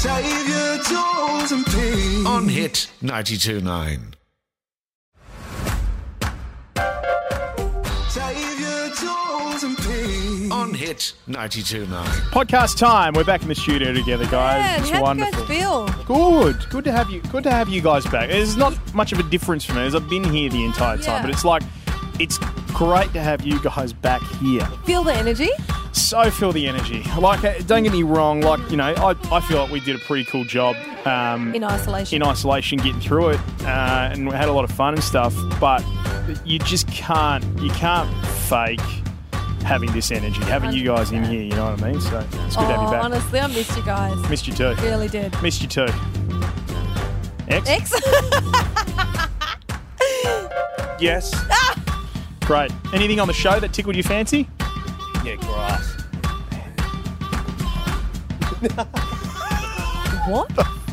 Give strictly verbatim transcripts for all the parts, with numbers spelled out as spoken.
Save your joys and pain. On Hit ninety-two point nine. Save your joys and pain. On Hit ninety-two point nine. Podcast time. We're back in the studio together, guys. Yeah, it's how wonderful. do you guys feel? Good. Good to have you. Good to have you guys back. There's not much of a difference for me as I've been here the entire time, Yeah. but it's like it's great to have you guys back here. Feel the energy? So feel the energy. Like, uh, don't get me wrong. Like, you know, I, I feel like we did a pretty cool job um, In isolation. in isolation, getting through it, uh, and we had a lot of fun and stuff. But you just can't, you can't fake having this energy, having you guys in here. You know what I mean? So it's good to have you Oh, back. honestly, I missed you guys. Missed you too. Really did. Missed you too. X? X? Yes. Great. Anything on the show that tickled your fancy? Yeah, grass. What?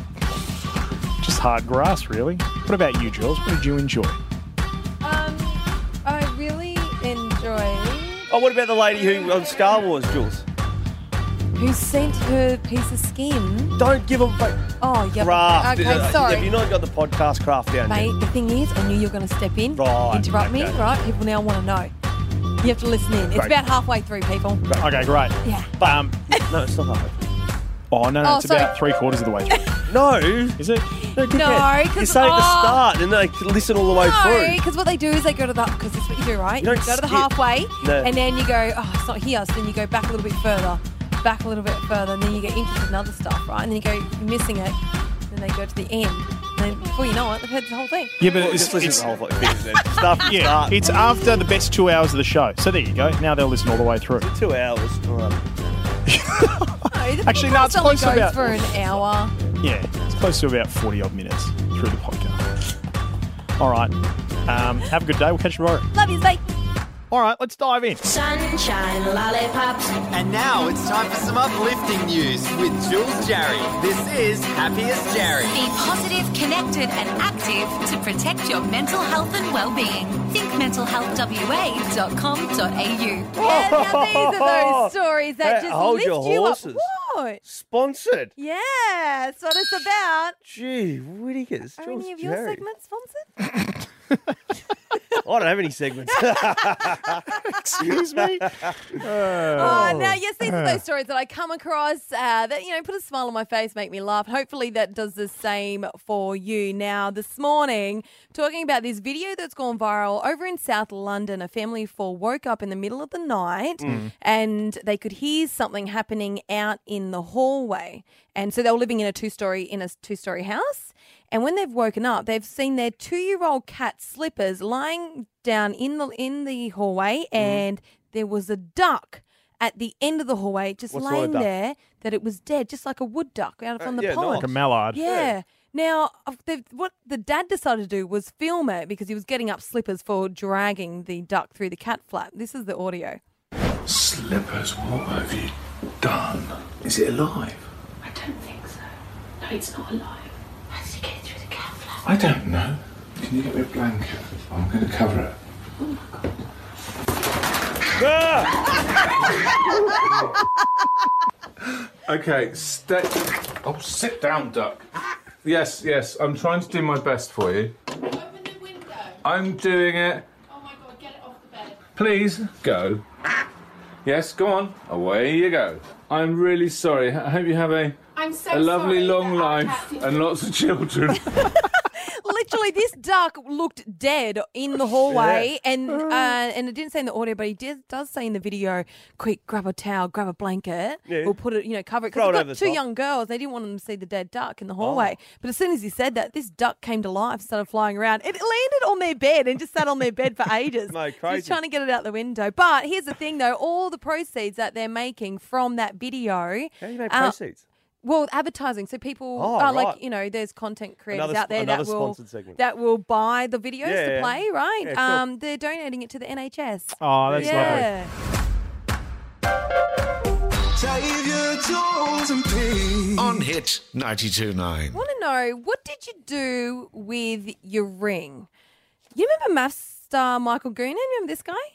Just hard grass, really. What about you, Jules? What did you enjoy? Um, I really enjoy Oh, what about the lady who on Star Wars, Jules? who sent her piece of skin. Don't give them like, Oh, yeah. craft. Okay, Uh, sorry. Have you not got the podcast craft down Mate, yet? the thing is, I knew you were going to step in, Right, interrupt me, okay. right? People now want to know. You have to listen in. It's Great. about halfway through, people. Okay, great. Yeah. Um, No, it's not halfway. oh, no, no, Oh, it's sorry. about three quarters of the way through. No. Is it? No, No, You 'cause- say at the oh. start and they can listen all the way No, through. because what they do is they go to the, because that's what you do, right? You don't go to the skip. halfway, No. and then you go, oh, it's not here, so then you go back a little bit further, back a little bit further, and then you get interested in other stuff, right? And then you go, you're missing it, and they go to the end. And then before you know it, they've heard the whole thing. Yeah, but Well, it's, just listen it's, to the whole fucking thing then. Start from yeah, start. it's after the best two hours of the show. So there you go. Now they'll listen all the way through. Two hours. All right. No, the Actually, no, podcast it's only close to goes about- for an hour. Yeah, it's close to about forty odd minutes through the podcast. All right. Um, have a good day. We'll catch you tomorrow. Love you, mate. All right, let's dive in. Sunshine lollipops. And now it's time for some uplifting news with Jules Jarry. This is Happiest Jarry. Be positive, connected and active to protect your mental health and well-being. think mental health w a dot com dot a u. Yeah, now these are those stories that Hey, just hold lift your you horses. up. What? Sponsored. Yeah, that's what it's about. Gee, Whittakers. Are Jules any of your Jarry. segments sponsored? I don't have any segments. Excuse me. Oh, now, yes, these are those stories that I come across uh, that, you know, put a smile on my face, make me laugh. Hopefully that does the same for you. Now, this morning, talking about this video that's gone viral over in South London. A family of four woke up in the middle of the night and they could hear something happening out in the hallway. And so they were living in a two-story in a two-story house. And when they've woken up, they've seen their two-year-old cat Slippers lying down in the in the hallway, and there was a duck at the end of the hallway, just What sort of laying duck? there, that it was dead, just like a wood duck out from Uh, the yeah, pond. nice. Like a mallard. Yeah. Now, uh, they've- what the dad decided to do was film it because he was getting up Slippers for dragging the duck through the cat flap. This is the audio. Slippers, what have you done? Is it alive? I don't think so. No, it's not alive. How did it get through the cat flap? I don't know. Can you get me a blanket? I'm going to cover it. Okay, stay. Oh, sit down, duck. Yes, yes, I'm trying to do my best for you. Open the window. I'm doing it. Oh my god, get it off the bed. Please, go. Yes, go on. Away you go. I'm really sorry. I hope you have a, I'm so a lovely sorry long that our life cat did- and lots of children. Literally, this duck looked dead in the hallway, and uh, and it didn't say in the audio, but he did, does say in the video, quick, grab a towel, grab a blanket, Yeah. we'll put it, you know, cover it. Throw Because it we've over got the two top. young girls, they didn't want them to see the dead duck in the hallway. But as soon as he said that, this duck came to life, started flying around. It landed on their bed and just sat on their bed for ages. No, Just crazy. trying to get it out the window. But here's the thing, though, all the proceeds that they're making from that video. How do you make uh, proceeds? Well, advertising. So people Oh, are like, right. you know, there's content creators Another out there sp- that another will sponsored segment. that will buy the videos Yeah, to yeah. play, right? Yeah, cool. Um, they're donating it to the N H S. Oh, that's lovely. yeah. Save your joys and pain. On Hit ninety-two point nine. I want to know, what did you do with your ring? You remember maths star Michael Goonan? Remember this guy?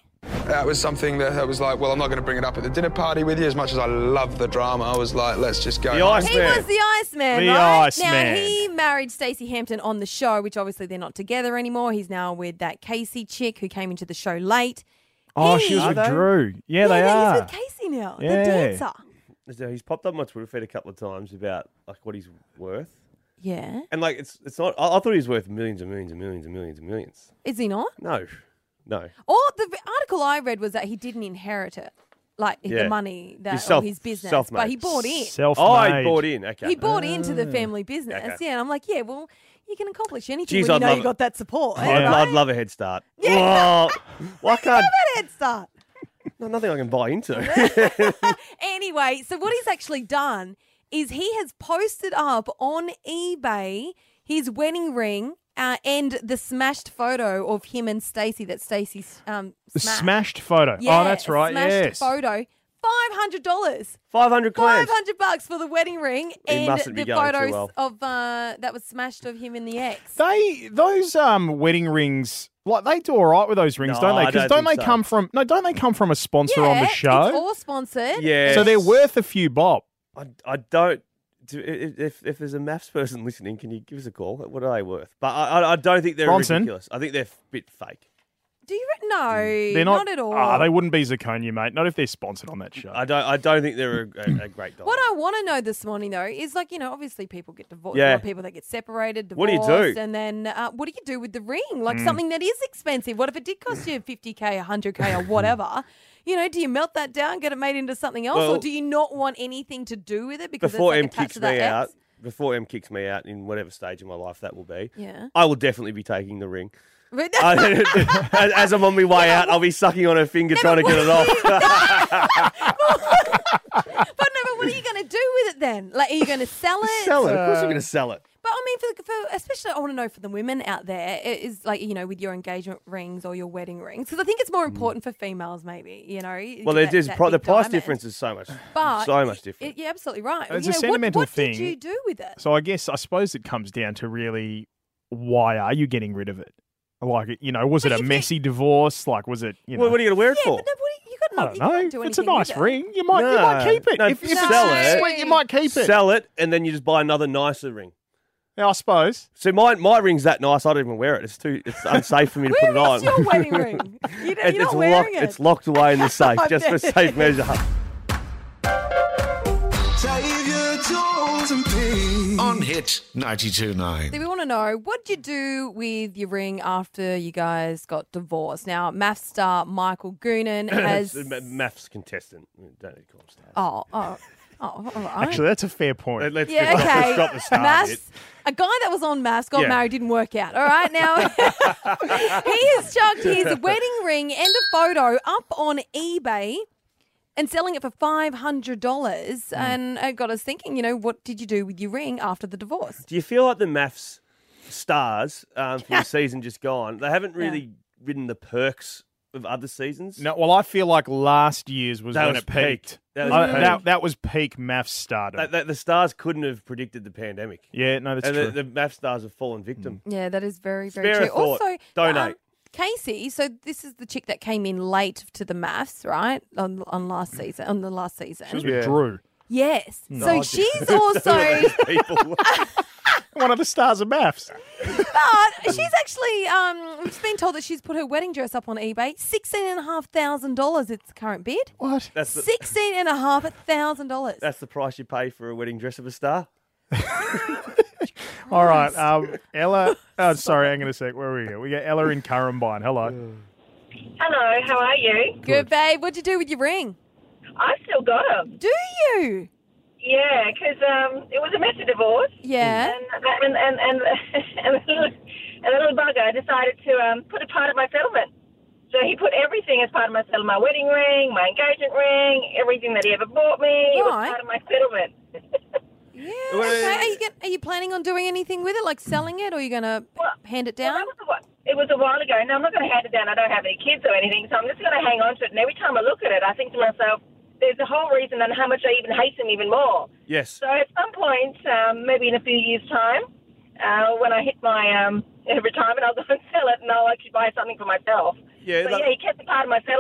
That was something that, that was like, well, I'm not going to bring it up at the dinner party with you. As much as I love the drama, I was like, let's just go. The Iceman. He was the Iceman, The right? Iceman. Now, he married Stacey Hampton on the show, which obviously they're not together anymore. He's now with that Casey chick who came into the show late. Oh, He- she was Are with they? Drew. Yeah, they yeah, are. he's with Casey now, Yeah. the dancer. So he's popped up on my Twitter feed a couple of times about like what he's worth, Yeah. and like it's it's not. I, I thought he was worth millions and millions and millions and millions and millions. Is he not? No, no. Or the v- article I read was that he didn't inherit it, like Yeah. the money that He's or self- his business, self-made. but he bought in. Self-made. Oh, I bought in. Okay. He bought into the family business. Okay. Yeah, and I'm like, yeah, well, you can accomplish anything Jeez, when you I'd know love you it. got that support. I'd, right? I'd love a head start. Yeah. Whoa. Why can't? That head start. No, nothing I can buy into. Anyway, so what he's actually done is he has posted up on eBay his wedding ring uh, and the smashed photo of him and Stacey that Stacey um, The smashed. smashed photo. Yeah, oh, that's right. Smashed Yes. photo. Five hundred dollars. Five hundred Five clams. hundred bucks for the wedding ring He and mustn't be the going too photos well. of uh, that was smashed of him and the ex. They those um wedding rings, like they do all right with those rings, No, don't they? I Because don't don't they think so. come from no? Don't they come from a sponsor yeah, on the show? it's all sponsored. Yeah. So they're worth a few bob. I, I don't. Do, if, if if there's a maths person listening, can you give us a call? What are they worth? But I I, I don't think they're Bronson? ridiculous. I think they're a bit fake. Do you re- no? They're not, at all. Ah, they wouldn't be Zaconia, mate. Not if they're sponsored on that show. I don't. I don't think they're a, a, a great dog. What I want to know this morning, though, is like, you know, obviously people get divorced. Yeah. There are people that get separated, What divorced. do you do? And then uh, what do you do with the ring? Mm. Like something that is expensive. What if it did cost you fifty K, one hundred K or whatever? You know, do you melt that down, get it made into something else? Well, or do you not want anything to do with it because before it's like M attached kicks to that me ex? out, before M kicks me out in whatever stage of my life that will be, Yeah. I will definitely be taking the ring. But- I- as, as I'm on my way out, I'll be sucking on her finger trying to get it off. But no, but what are you going to do with it then? Like, are you going to sell it? Sell it. Of course, I'm going to sell it. But I mean, for, for especially, I want to know for the women out there, it is like, you know, with your engagement rings or your wedding rings, because I think it's more important for females, maybe. You know, you Well, get there's, that- that pro- the big price diamond. difference is so much, But so much different. It, you're absolutely right. It's you a know, sentimental what, what thing. did you do with it? So I guess I suppose it comes down to really why are you getting rid of it? Like, you know, was it But a if it- messy divorce? Like, was it, you know? Well, what are you going to wear it Yeah, for? but no, what, you got I no, don't you can't know. do It's a anything nice with it. ring. You might, you might No. keep it. No, if if sell it's it. sweet, you might keep it. Sell it, and then you just buy another nicer ring. Yeah, I suppose. So my my ring's that nice, I don't even wear it. It's too it's unsafe for me to put Where it is on. your wedding ring? You don't, It- you're it's not wearing locked. it. It's locked away in the safe I just for bet. safe measure. Save your jewels and pain. On Hit ninety-two point nine. So we want to know, what did you do with your ring after you guys got divorced? Now, math star Michael Goonan has... It's a ma- maths contestant. We don't need to call him star. Oh, oh, oh, all right. Actually, that's a fair point. Let- Let's, Yeah, let's, not- okay. let's drop the star Maths, bit. a guy that was on maths got Yeah. married, didn't work out. All right, now he has chucked his wedding ring and a photo up on eBay and selling it for five hundred dollars. Hmm. And it got us thinking, you know, what did you do with your ring after the divorce? Do you feel like the maths stars um, from the season just gone, they haven't really ridden the perks of other seasons? No, well, I feel like last year's was That when was it peaked. peak. That was Uh, peak. that, that was peak maths stardom. That- that- the stars couldn't have predicted the pandemic. yeah, no, that's and true. the, the math stars have fallen victim. Yeah, that is very, very Spare a true. thought. Also, Donate. um, Casey, so this is the chick that came in late to the maths, right? On on last season, on the last season. She was with Drew, Yes. Hmm. So she's also, People. one of the stars of maths. but she's actually, um, we've been told that she's put her wedding dress up on eBay. Sixteen and a half thousand dollars. Its current bid. What? That's the, Sixteen and a half thousand dollars. that's the price you pay for a wedding dress of a star. All right, um, Ella. Oh, sorry, hang on a sec. Where are we? Go? We got Ella in Currumbine. Hello. Hello, how are you? Good, babe. What'd you do with your ring? I still got them. Do you? Yeah, because um, it was a messy divorce. Yeah. And and and and, and, the, little, and the little bugger decided to um, put a part of my settlement. So he put everything as part of my settlement: my wedding ring, my engagement ring, everything that he ever bought me. It was Right. part of my settlement. Yeah. Well, Okay. Are you, get, are you planning on doing anything with it, like selling it, or are you going to Well, hand it Well, down? that was a, whi- it was a while ago. Now, I'm not going to hand it down. I don't have any kids or anything, so I'm just going to hang on to it. And every time I look at it, I think to myself, there's a whole reason and how much I even hate him even more. Yes. So at some point, um, maybe in a few years' time, uh, when I hit my um, retirement, I'll go and sell it, and I'll actually buy something for myself. Yeah, But look- yeah, he kept a part of my settlement.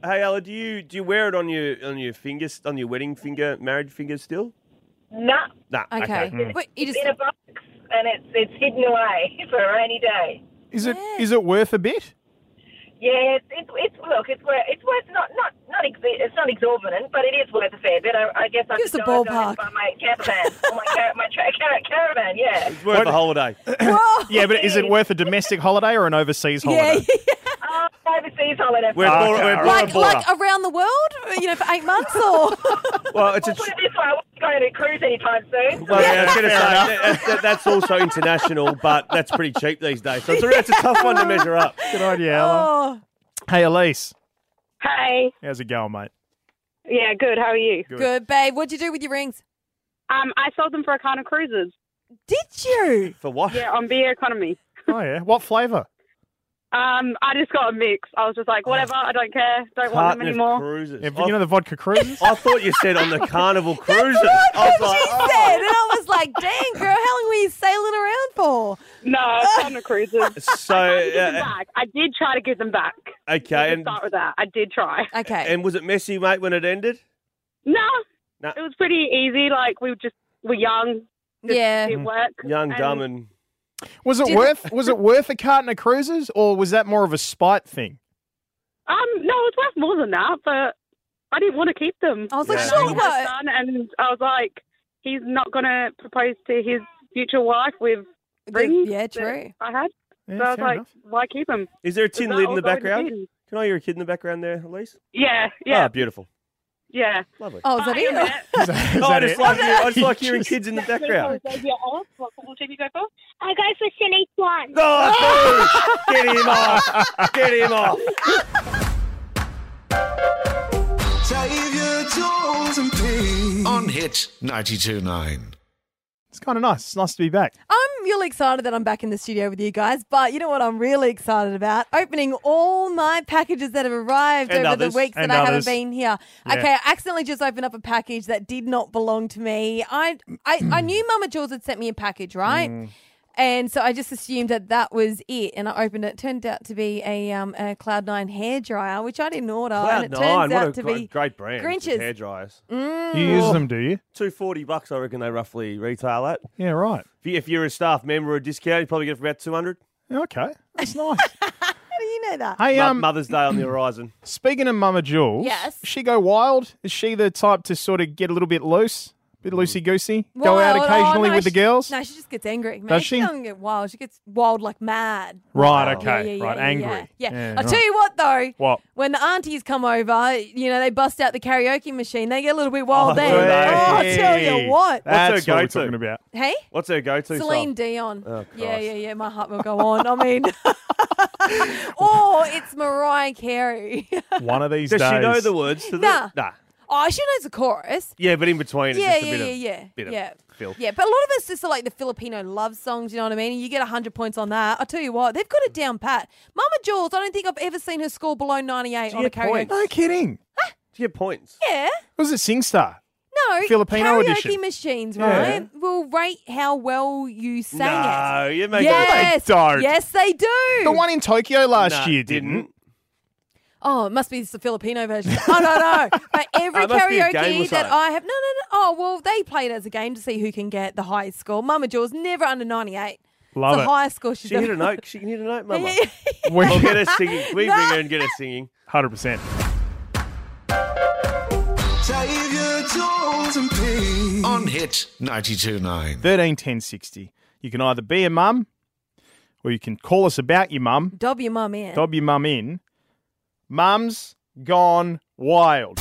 Hey, Ella, do you do you wear it on your on your fingers, on your wedding finger, marriage finger still? No. Nah. Okay. Okay. But you It's just in a box and it's it's hidden away for a rainy day. Is it is it worth a bit? Yeah, it's, it's, it's look, it's worth, it's worth not not not ex- it's not exorbitant, but it is worth a fair bit. I, I guess I Give us could a go, go ballpark. and buy my camper van or my car, my tra- car- caravan. Yeah, It's worth a holiday. Whoa. Yeah, but is it worth a domestic holiday or an overseas holiday? Yeah, uh, overseas holiday. We're, Okay, Bora, we're all Bora like Bora. like around the world, you know, for eight months or. Well, it's a We'll put it this way: I wasn't going to cruise anytime soon. Well, yeah, I was going to say that, that, that's also international, but that's pretty cheap these days. So it's a, it's a tough one to measure up. Good idea, Ella. Oh, Hey, Elise. Hey. How's it going, mate? Yeah, good. How are you? good, babe. What'd you do with your rings? Um, I sold them for Econo Cruises. Did you? For what? Yeah, on beer economy. Oh, yeah. What flavour? Um, I just got a mix. I was just like, whatever. I don't care. Don't want them Carton of anymore. cruises. Yeah, I, you know the vodka cruises? I thought you said on the Carnival Cruises. That's I was what like, she oh. said, and I was like, "Dang, girl, how long were you sailing around for?" No, Econo Cruises. So, I tried to give them uh, back. I did try to give them back. okay, Let's and, start with that. I did try. Okay. and was it messy, mate, when it ended? No, No. it was pretty easy. Like we were just were young. Just Yeah. did work. Young, And- dumb, and Was it Did- worth was it worth a carton of cruises, or was that more of a spite thing? Um, no, it was worth more than that, but I didn't want to keep them. I was like, Yeah. surely He had a what? son, and I was like, he's not going to propose to his future wife with rings. Yeah, that true. I had. Yeah, so I was fair like, enough. why keep them? is there a tin that lid in all the go in the background? bin? Can I hear a kid in the background there, Elise? Yeah, yeah, Ah, beautiful. yeah. Lovely. Oh, is that Hang on a it? minute. Is that, is Oh, I that just it? like, hearing- I just like hearing Just- kids in the background. What football team you go for? I go for City One. Oh, boo! Get him off! Get him off! On Hit ninety-two point nine. It's kind of nice. It's nice to be back. I'm really excited that I'm back in the studio with you guys, but you know what I'm really excited about? Opening all my packages that have arrived And over others. the weeks And that I others. haven't been here. Yeah. Okay, I accidentally just opened up a package that did not belong to me. I I, I knew Mama Jules had sent me a package, right? Mm. And so I just assumed that that was it, and I opened it. It turned out to be a um a Cloud Nine hairdryer, which I didn't order, Cloud and it Nine, turns what out a to gr- be great brand. Grinch's. Hair dryers. Mm. You use them, do you? Two forty bucks, I reckon they roughly retail at. Yeah, right. If, you, if you're a staff member, a discount, you probably get it for about two hundred. Okay, that's nice. How do you know that? Hey, Mo- um, Mother's Day on the horizon. speaking of Mama Jules, Yes. does she go wild? Is she the type to sort of get a little bit loose, a bit loosey goosey, go out Wild. Oh, occasionally no, with the she- girls? No, she just gets angry. Man. Does she? doesn't get wild. She gets wild like mad. Right, Wild. okay, Yeah, yeah, right, yeah, angry. Yeah. yeah. Yeah, I'll right. tell you what, though. What? When the aunties come over, you know, they bust out the karaoke machine. They get a little bit wild Oh, then. do they? Oh, I'll tell you what. That's What's her what we're go-to? talking about. Hey? What's her go-to Celine song? Dion. Oh, yeah, Christ. yeah, yeah. My heart will go on. I mean, or it's Mariah Carey. One of these Does days. she know the words to Nah. the... Nah. Oh, she knows the chorus. Yeah, but in between, it's Yeah, just a yeah, bit yeah, of, yeah. bit yeah. of filth. Yeah, but a lot of us just are like the Filipino love songs, you know what I mean? And you get one hundred points on that. I'll tell you what, they've got it down pat. Mama Jules, I don't think I've ever seen her score below ninety-eight She on a get karaoke. points. No kidding. Do you get points? Yeah. Was it SingStar? No, Filipino karaoke edition. machines, Yeah. right, will rate how well you sang No, it. you make yes, They don't. yes, they do. The one in Tokyo last Nah, year didn't. Oh, it must be the Filipino version. Oh, no, no. But every Oh, it must be a game or karaoke that something. I have. No, no, no. Oh, well, they play it as a game to see who can get the highest score. Mama Jules, never under ninety-eight. Love it's the it. highest score she's She hit ever a note. She can hit a note, Mama. Yeah, yeah, We- We'll get her singing. We No. bring her and get her singing. one hundred percent. On Hit ninety-two point nine. thirteen ten sixty. You can either be a mum or you can call us about your mum, Dob your mum in. dob your mum in. Mum's gone wild.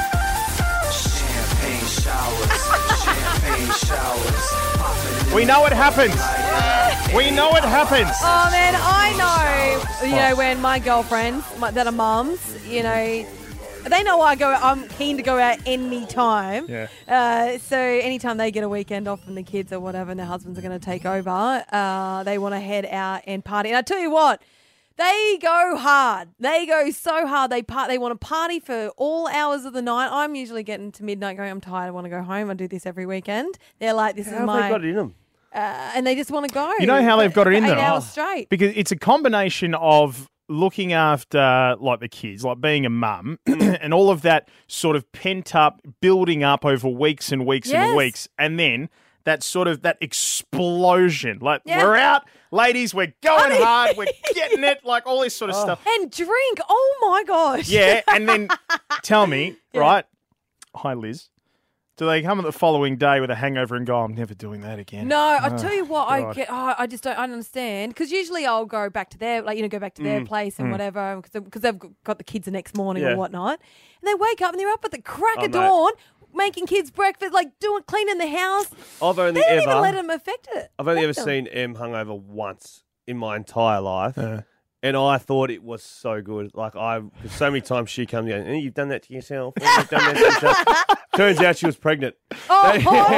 We know it happens. We know it happens. Oh, man, I know, you know, when my girlfriends my, that are mums, you know, they know I go. I'm keen to go out any time. Yeah. Uh, so anytime they get a weekend off from the kids or whatever, and their husbands are going to take over, uh, they want to head out and party. And I tell you what, they go hard. They go so hard. They part. They want to party for all hours of the night. I'm usually getting to midnight, going, I'm tired. I want to go home. I do this every weekend. They're like, this How is have my. they got it in them? Uh, and they just want to go. You know how they've got it in for them? Eight hours straight. Because it's a combination of looking after like the kids, like being a mum, and all of that sort of pent up, building up over weeks and weeks Yes. and weeks, and then that sort of that explosion. Like Yeah. we're out, ladies, we're going I mean- hard, we're getting it, like all this sort of stuff. And drink. Oh my gosh. Yeah, and then tell me, right? Hi, Liz. Do they come the following day with a hangover and go, I'm never doing that again? No, I Oh, tell you what, I God. get. Oh, I just don't. I don't understand because usually I'll go back to their, like you know, go back to their Mm, place and mm. whatever because they've got the kids the next morning Yeah. or whatnot, and they wake up and they're up at the crack Oh, of mate. dawn making kids breakfast, like doing cleaning the house. I've only They don't ever even let them affect it. I've only ever affect them. seen Em hungover once in my entire life. And I thought it was so good. Like, I, cause so many times she comes in, and you've done that to yourself. Oh, you've done that to yourself. Turns out she was pregnant. Oh,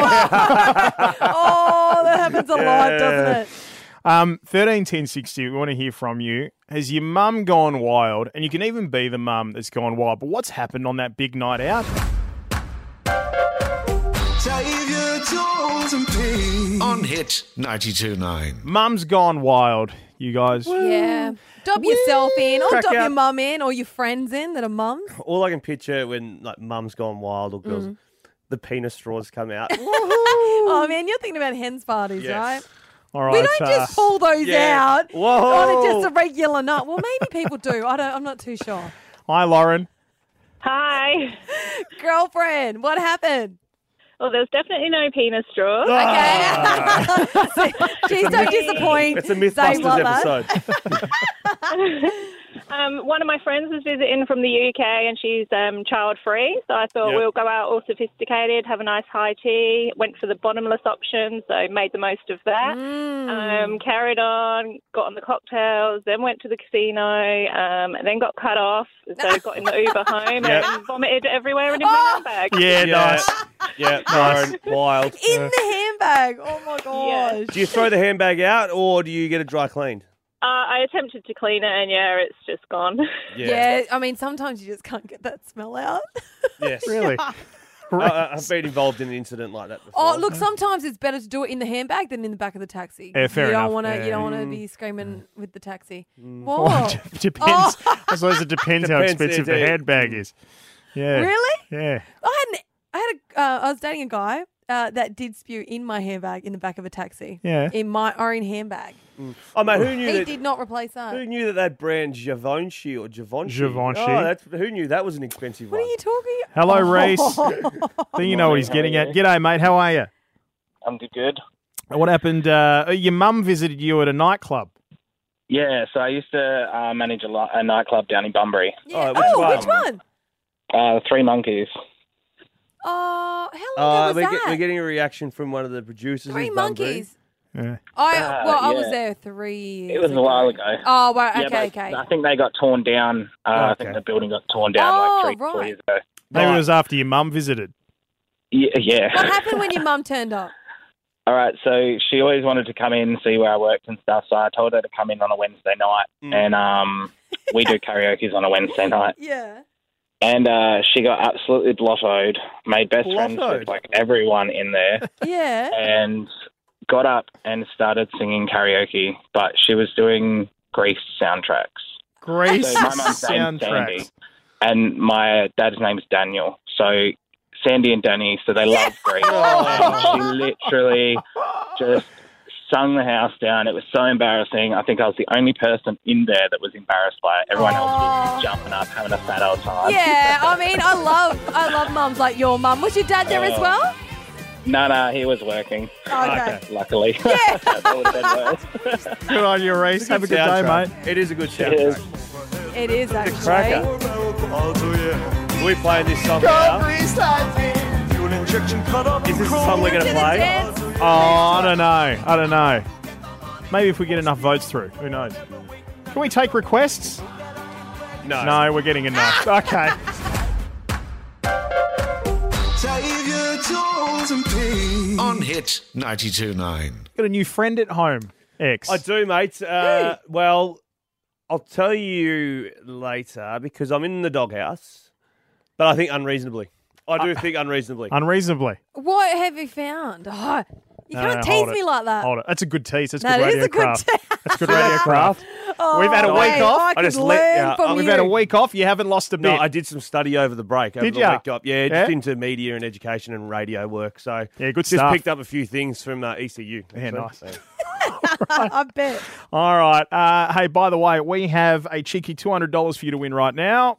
oh, that happens a lot, doesn't it? Um, thirteen ten sixty, we want to hear from you. Has your mum gone wild? And you can even be the mum that's gone wild. But what's happened on that big night out? Save your tools and pay. On Hit ninety-two point nine. Mum's gone wild, you guys. Yeah. Dob yourself in, or Crack dob your out. mum in, or your friends in that are mums. All I can picture when, like, mum's gone wild or girls, Mm. the penis straws come out. Oh man, you're thinking about hens parties, Yes. right? All right. We don't uh, just pull those yeah. out Whoa. on a- just a regular nut. Well, maybe people do. I don't. I'm not too sure. Hi, Lauren. Hi. Girlfriend, what happened? Well, there's definitely no penis straws. Okay. Jeez, don't disappoint. It's a Say Mythbusters what, lad? um, one of my friends was visiting from the U K and she's um, child free. So I thought Yep. we'll go out all sophisticated, have a nice high tea. Went for the bottomless option, so made the most of that. Um, carried on, got on the cocktails, then went to the casino, um, and then got cut off. So got in the Uber home Yep. and vomited everywhere and in my handbag. Yeah, Yeah. nice. Yeah, Lauren, wild. In the handbag. Oh my gosh. Do you throw the handbag out or do you get it dry cleaned? Uh, I attempted to clean it and yeah, it's just gone. Yeah. I mean, sometimes you just can't get that smell out. Yes. Really? I, I've been involved in an incident like that before. Oh, look, sometimes it's better to do it in the handbag than in the back of the taxi. Yeah, fair you enough. Don't wanna, Yeah. You don't want to be screaming with the taxi. Well, Whoa. it depends. Oh. I suppose it depends, how Depends, expensive the indeed. handbag is. Yeah. Really? Yeah. I had, an, I had a, uh, I was dating a guy uh, that did spew in my handbag in the back of a taxi. Yeah. In my own handbag. Oh, mate, who knew He that? did not replace that. Who knew that that brand Givenchy or Givenchy? Givenchy. Oh, that's, who knew that was an expensive What one? are you talking? Hello, Oh. Reese. Think you know what he's How are getting you? at. G'day, mate. How are you? I'm good, good. What happened? Uh, your mum visited you at a nightclub. Yeah, so I used to uh, manage a, li- a nightclub down in Bunbury. Yeah. Oh, which oh, one? which one? Uh, Three Monkeys. Oh, how long Uh, ago we're, was get, that? we're getting a reaction from one of the producers. Three in Bunbury. monkeys. Yeah. I Uh, well, I was yeah. there three years It was a ago. while ago. Oh, right. Yeah, Okay, but okay. I think they got torn down. Uh, I Okay. think the building got torn down Oh, like three, four right. years ago. Maybe Right. it was after your mum visited. Yeah, yeah. What happened when your mum turned up? All right, so she always wanted to come in and see where I worked and stuff, so I told her to come in on a Wednesday night, Mm. and um, we do karaoke's on a Wednesday night. Yeah. And uh, she got absolutely blottoed, made best friends Blottoed? with like everyone in there, Yeah. and got up and started singing karaoke, but she was doing Grease soundtracks. Grease So my mum's name's Sandy, soundtracks. and my dad's name's Daniel. So Sandy and Danny, so they love Grease. And she literally just sung the house down. It was so embarrassing. I think I was the only person in there that was embarrassed by it. Everyone else was jumping up, having a fat old time. Yeah, I mean, I love, I love mums like your mum. Was your dad there as Oh. well? No, no, he was working. Okay. Luckily. Yeah. That would have been worse. Good on you, Reese. Have a good day, Soundtrack. mate. It is a good Cheers. soundtrack. It is actually. Cracker. Are we playing this song now? Is this the song we're going To to the play? dance. Oh, I don't know. I don't know. Maybe if we get enough votes through. Who knows? Can we take requests? No. No, we're getting enough. Okay. Save your tools and pay. On Hit ninety-two point nine. Got a new friend at home, X. I do, mate. Uh, well, I'll tell you later because I'm in the doghouse, but I think unreasonably. I do think unreasonably. Unreasonably. What have you found? Oh, You No, can't no, tease hold it. me like that. Hold it. That's a good tease. That's That good is radio a good craft. tease. That's good radio craft. Oh, We've had a week mate, off. I could just learn let- yeah, from We've you. had a week off. You haven't lost a bit. No, I did some study over the break. Over Did the ya? week off. Yeah, Yeah? just into media and education and radio work. So Yeah, good just stuff. picked up a few things from uh, E C U. Yeah, actually. nice. So- I bet. All right. Uh, hey, by the way, we have a cheeky two hundred dollars for you to win right now.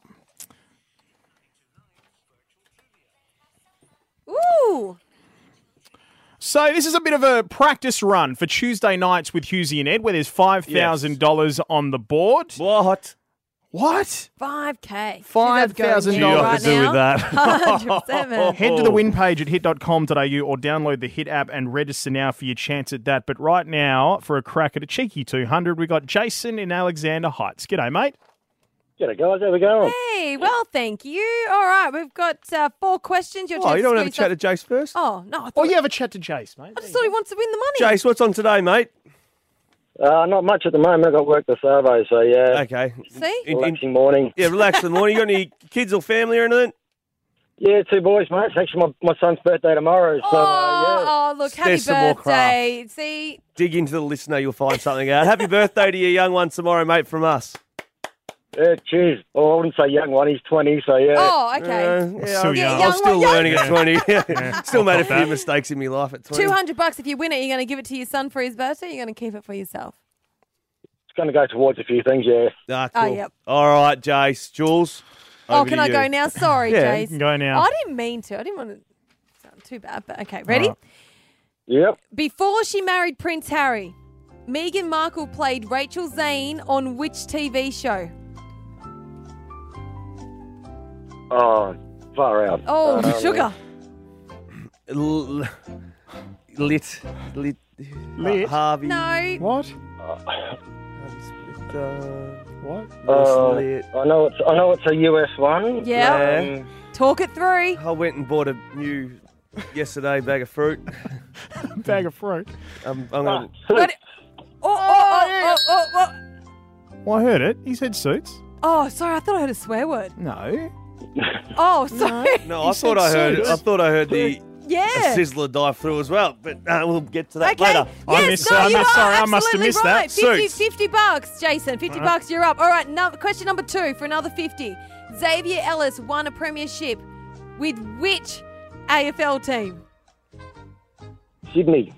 Ooh. So this is a bit of a practice run for Tuesday nights with Hughesy and Ed, where there's five thousand dollars on the board. What? What? five K. five thousand dollars right to do with now. that. one hundred percent, man. Head to the win page at hit dot com dot a u or download the Hit app and register now for your chance at that. But right now, for a crack at a cheeky two hundred, we got Jason in Alexander Heights. G'day, mate. G'day, guys. How we going? Hey, well, thank you. All right, we've got uh, four questions. Your Oh, chance you don't to have a squeeze chat to Jace first? Oh, no. I thought, Oh, you have a chat to Jace, mate. I just thought he wants to win the money. Jace, what's on today, mate? Uh, not much at the moment. I've got work this Saturday, so yeah. Okay. See? In- in- Relaxing morning. yeah, relax in the morning. You got any kids or family or anything? Yeah, two boys, mate. It's actually my, my son's birthday tomorrow, so Oh, uh, oh, look, happy There's some more birthday. See? Dig into the listener, you'll find something out. Happy birthday to your young one tomorrow, mate, from us. yeah. Yeah, cheers. Oh, I wouldn't say young one. He's twenty, so yeah. Oh, okay. Uh, yeah, Still I'm, young. I'm Young still one, young learning at twenty. Still I'll made a pop few that. mistakes in my life at twenty. two hundred bucks if you win it. You're going to give it to your son for his birthday? You're going to keep it for yourself? It's going to go towards a few things, yeah. Ah, Oh, cool. yep. All right, Jace. Jules. Oh, over can to I you. go now? Sorry, Yeah, Jace. you can go now. I didn't mean to. I didn't want to sound too bad, but okay. Ready? All right. Yep. Before she married Prince Harry, Meghan Markle played Rachel Zane on which T V show? Oh, far out. Oh, Um, sugar. L- lit. Lit. Lit? Uh, Harvey. No. What? Harvey Split. Uh, What? Uh, lit. I know it's I know it's a U S one. Yeah. Um, Talk it through. I went and bought a new yesterday bag of fruit. Bag of fruit. Um, I'm gonna, Got it. Oh, oh, oh, oh, oh, oh. Well, I heard it. He said suits. Oh, sorry. I thought I heard a swear word. No. Oh, sorry. no, You I said thought I heard. suits. I thought I heard the Yeah. a sizzler dive through as well, but uh, we'll get to that Okay. later. I Yes, missed- no, I you missed- are sorry, I must have absolutely missed that. right. fifty, Suits. fifty bucks, Jason. fifty All right. bucks, you're up. All right, no, question number two for another fifty. Xavier Ellis won a premiership with which A F L team? Sydney.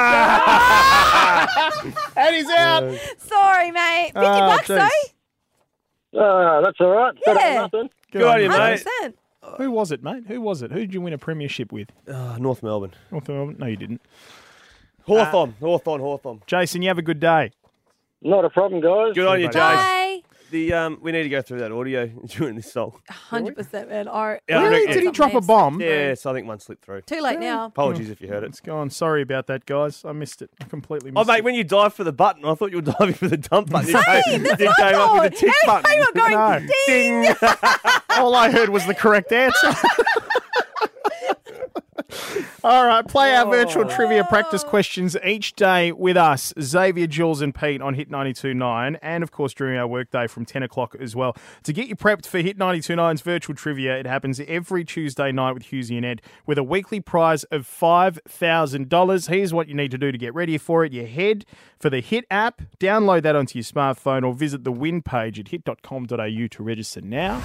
And he's out. Sorry, mate. fifty Oh, bucks, jeez. though? Uh, that's all right. Better than Yeah. nothing. Good on you, one hundred mate. percent. Who was it, mate? Who was it? Who did you win a premiership with? Uh, North Melbourne. North Melbourne? No, you didn't. Hawthorn, Hawthorn, Hawthorn. Jason, you have a good day. Not a problem, guys. Good on you, buddy. Jace. Bye. The um, we need to go through that audio during this song. one hundred percent, man. I, Yeah, I Really? reckon- Did he drop a bomb? Yes, I think one slipped through. Too late now. Apologies if you heard it. It's gone. Sorry about that, guys. I missed it. I completely Oh, missed mate, it. when you dive for the button, I thought you were diving for the dump button. You Same, came, that's you what I came up with a thought. tick button. Everybody were going, No. ding. All I heard was the correct answer. All right, play our virtual trivia practice questions each day with us, Xavier, Jules and Pete on Hit ninety-two point nine, and of course during our workday from ten o'clock as well. To get you prepped for Hit ninety-two point nine's virtual trivia, it happens every Tuesday night with Hughesy and Ed with a weekly prize of five thousand dollars. Here's what you need to do to get ready for it. You head for the Hit app, download that onto your smartphone or visit the win page at hit dot com dot a u to register now.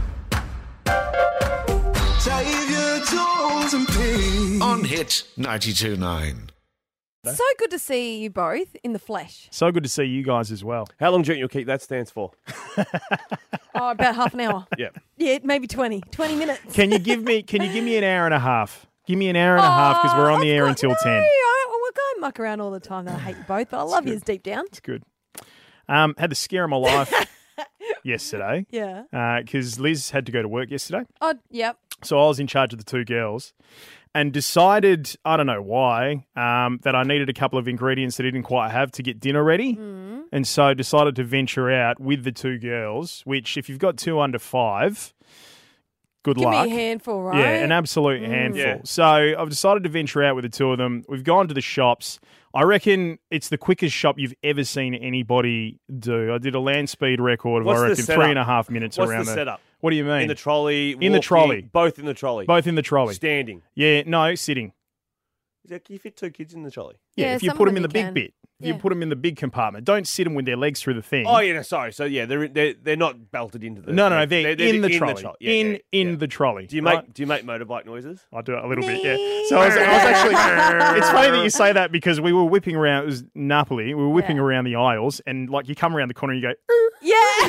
Xavier, Jules and Pete on Hit ninety-two point nine. So good to see you both in the flesh. So good to see you guys as well. How long do you think you'll keep that stands for? Oh, about half an hour. Yeah. Yeah, maybe twenty. twenty minutes. Can you give me? Can you give me an hour and a half? Give me an hour and a half because we're on the air until ten. No, I, we're going muck around all the time. That I hate you both, but I love you deep down. It's good. Um, had the scare of my life yesterday. Yeah. Because Liz had to go to work yesterday, Oh, yep. so I was in charge of the two girls, and decided I don't know why um, that I needed a couple of ingredients that I didn't quite have to get dinner ready, Mm. and so decided to venture out with the two girls. Which, if you've got two under five, good Give luck. me a handful, right? Yeah, an absolute handful. Yeah. So I've decided to venture out with the two of them. We've gone to the shops. I reckon it's the quickest shop you've ever seen anybody do. I did a land speed record of, What's I the reckon, setup? three and a half minutes What's around the there. setup? What do you mean? In the trolley, In the walking, trolley. both in the trolley, Both in the trolley. standing. Yeah, no, sitting. Is that, can you fit two kids in the trolley? Yeah, Yeah, if you some put of them in them the you big can. bit. If you Yeah. put them in the big compartment. Don't sit them with their legs through the thing. Oh, yeah, no, sorry. So, yeah, they're they're, they're not belted into the... No, no, no, they're, in, the in trolley. tro- yeah, in yeah, in yeah. the trolley. Do you make right? Do you make motorbike noises? I do it a little bit, yeah. So I was, I was actually... It's funny that you say that because we were whipping around... It was Napoli. We were whipping Yeah. around the aisles and, like, you come around the corner and you go... Yeah.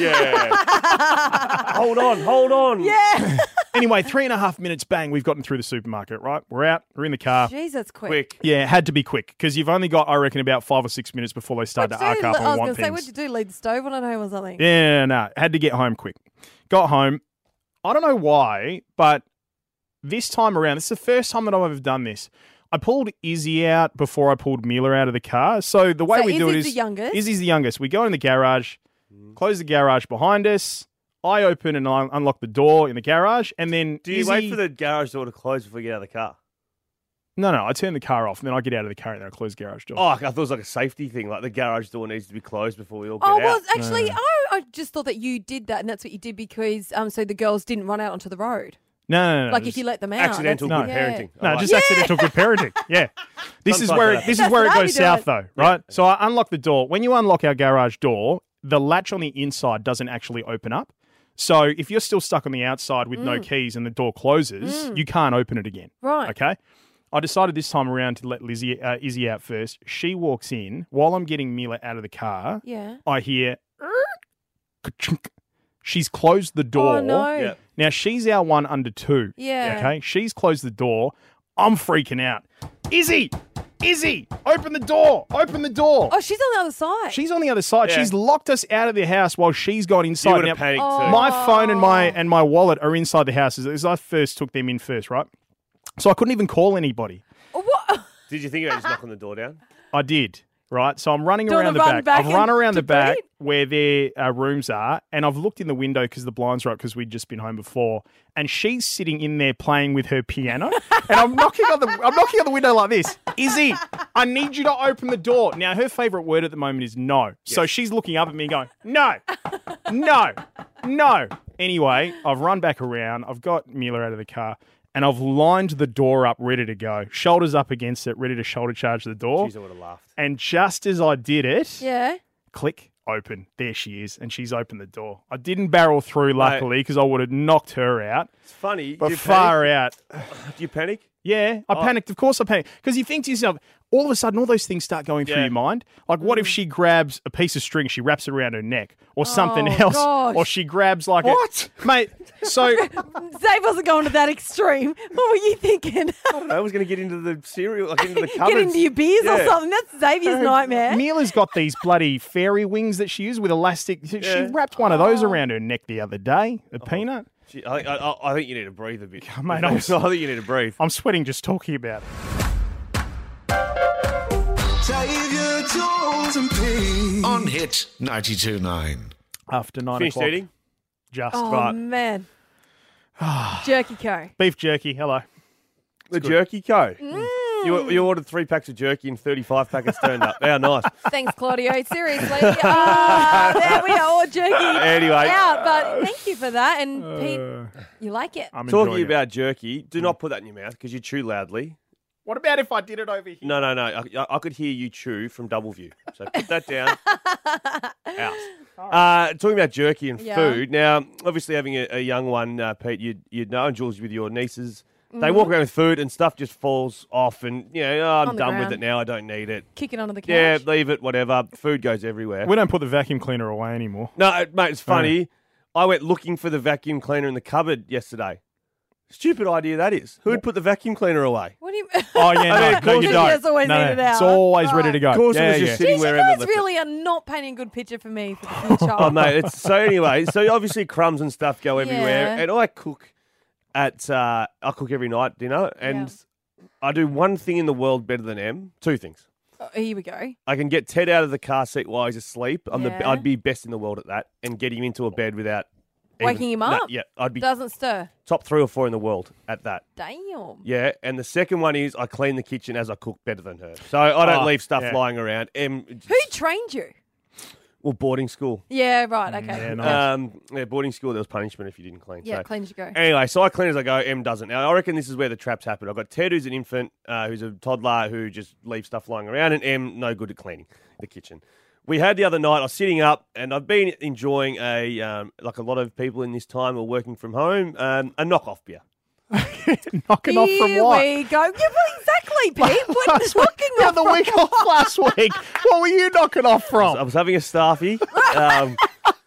Yeah. hold on, hold on. Yeah. Anyway, three and a half minutes, bang, we've gotten through the supermarket, right? We're out. We're in the car. Jeez, that's quick. Quick. Yeah, it had to be quick because you've only got, I reckon, about five or six minutes before they start What'd to you arc do? up I and was want going to say, things. what'd you do? Leave the stove on at home or something? Yeah, no, had to get home quick. Got home. I don't know why, but this time around, this is the first time that I've ever done this. I pulled Izzy out before I pulled Mila out of the car. So the way So we do it Izzy's is the youngest? Izzy's the youngest. We go in the garage, close the garage behind us. I open and I unlock the door in the garage, and then Do you Izzy... wait for the garage door to close before you get out of the car? No, no, I turn the car off, and then I get out of the car and then I close the garage door. Oh, I thought it was like a safety thing. Like the garage door needs to be closed before we all get Oh, out. well, actually, I, I just thought that you did that, and that's what you did because um, so the girls didn't run out onto the road. No, no, no. like if just- you let them out. Accidental that's- good yeah. parenting. I No, like just it. accidental good parenting. Yeah. This is Sometimes where that it, this is happens. where it That's goes how you do south it. though, right? So I unlock the door. When you unlock our garage door, the latch on the inside doesn't actually open up. So if you're still stuck on the outside with no keys and the door closes, you can't open it again. Right. Okay. I decided this time around to let Lizzie, uh, Izzy out first. She walks in while I'm getting Mila out of the car. Yeah. I hear. ka-chunk. She's closed the door. Oh, no. Yeah. Now she's our one under two. Yeah. Okay. She's closed the door. I'm freaking out. Izzy, Izzy, open the door. Open the door. Oh, she's on the other side. She's on the other side. Yeah. She's locked us out of the house while she's gone You inside. would Now, have panicked Oh. too. my phone and my and my wallet are inside the house as- as I first took them in first, right? So I couldn't even call anybody. What? Did you think about just knocking the door down? I did, right? So I'm running Do you around wanna the run back. back I've run and around the back defeat? where their uh, rooms are, and I've looked in the window because the blinds are up because we'd just been home before, and she's sitting in there playing with her piano, and I'm knocking on the I'm knocking on the window like this. Izzy, I need you to open the door. Now her favourite word at the moment is no, so she's looking up at me going no, no, no. Anyway, I've run back around. I've got Mila out of the car. And I've lined the door up, ready to go. Shoulders up against it, ready to shoulder charge the door. Jeez, I would have laughed. And just as I did it, Yeah. click, open. There she is. And she's opened the door. I didn't barrel through, luckily, because I would have knocked her out. It's funny. But do you far panic? out. Do you panic? Yeah, I Oh. panicked. Of course I panicked. Because you think to yourself, all of a sudden, all those things start going through Yeah. your mind. Like, what if she grabs a piece of string, she wraps it around her neck, or something Oh, else, gosh. or she grabs like What? a... Mate, so... Dave wasn't going to that extreme. What were you thinking? I don't know. I was going to get into the cereal, like into the cupboards. Get into your beers or Yeah. something. That's Xavier's nightmare. Mila's got these bloody fairy wings that she uses with elastic. She, she Yeah. wrapped one of those around her neck the other day, a peanut. Gee, I, I, I think you need to breathe a bit. Mate, I I'm- think you need to breathe. I'm sweating just talking about it. Save your tools and pain. On Hit ninety-two point nine. After nine Finished o'clock. eating? Just. Oh, Right. man. Jerky Co. Beef jerky, hello. The Jerky Co. Mm. You, you ordered three packs of jerky and thirty-five packets turned up. How nice. Thanks, Claudio. Seriously. Ah, there we are. All jerky Anyway. out. But thank you for that. And Pete, you like it. I'm Talking enjoying it. about jerky, do not put that in your mouth because you chew loudly. What about if I did it over here? No, no, no. I, I could hear you chew from double view. So put that down. Out. Uh, talking about jerky and Yeah. food. Now, obviously, having a, a young one, uh, Pete, you'd, you'd know, and Jules with your nieces, they Mm-hmm. walk around with food and stuff just falls off, and you know, oh, I'm On the done with ground. it now. I don't need it. Kick it under the couch. Yeah, leave it. Whatever. Food goes everywhere. We don't put the vacuum cleaner away anymore. No, uh, mate, it's funny. I went looking for the vacuum cleaner in the cupboard yesterday. Stupid idea that is. Who'd put the vacuum cleaner away? What do you Oh, yeah, I mean, no, of no, course you it don't. is always no, needed It's out. always ready to go. Of course, yeah, it was just yeah. sitting Geez, you wherever. guys left it. really are not painting a good picture for me for the future. Oh, mate. It's, so anyway, so obviously crumbs and stuff go everywhere, Yeah. and I cook at uh, I cook every night dinner, and I do one thing in the world better than Em. Two things. Oh, here we go. I can get Ted out of the car seat while he's asleep. I'm the Yeah. I'd be best in the world at that, and get him into a bed without even- Waking him No, up? yeah, I'd be Doesn't stir. top three or four in the world at that. Damn. Yeah, and the second one is I clean the kitchen as I cook better than her. So I don't Oh, leave stuff yeah. lying around. Em, Who trained you? Well, boarding school. Yeah, right, okay. Yeah, nice. Um, yeah, boarding school, there was punishment if you didn't clean. Yeah, so. clean as you go. Anyway, so I clean as I go, Em doesn't. Now, I reckon this is where the traps happen. I've got Ted, who's an infant, uh, who's a toddler who just leaves stuff lying around, and Em, no good at cleaning the kitchen. We had the other night, I was sitting up, and I've been enjoying a, um, like a lot of people in this time are working from home, um, a knock-off beer. Knocking off from Here what? we go. Yeah, well, exactly, Pete. What Last week, knocking you off had the from week off last week. What were you knocking off from? I was having a staffy. Um,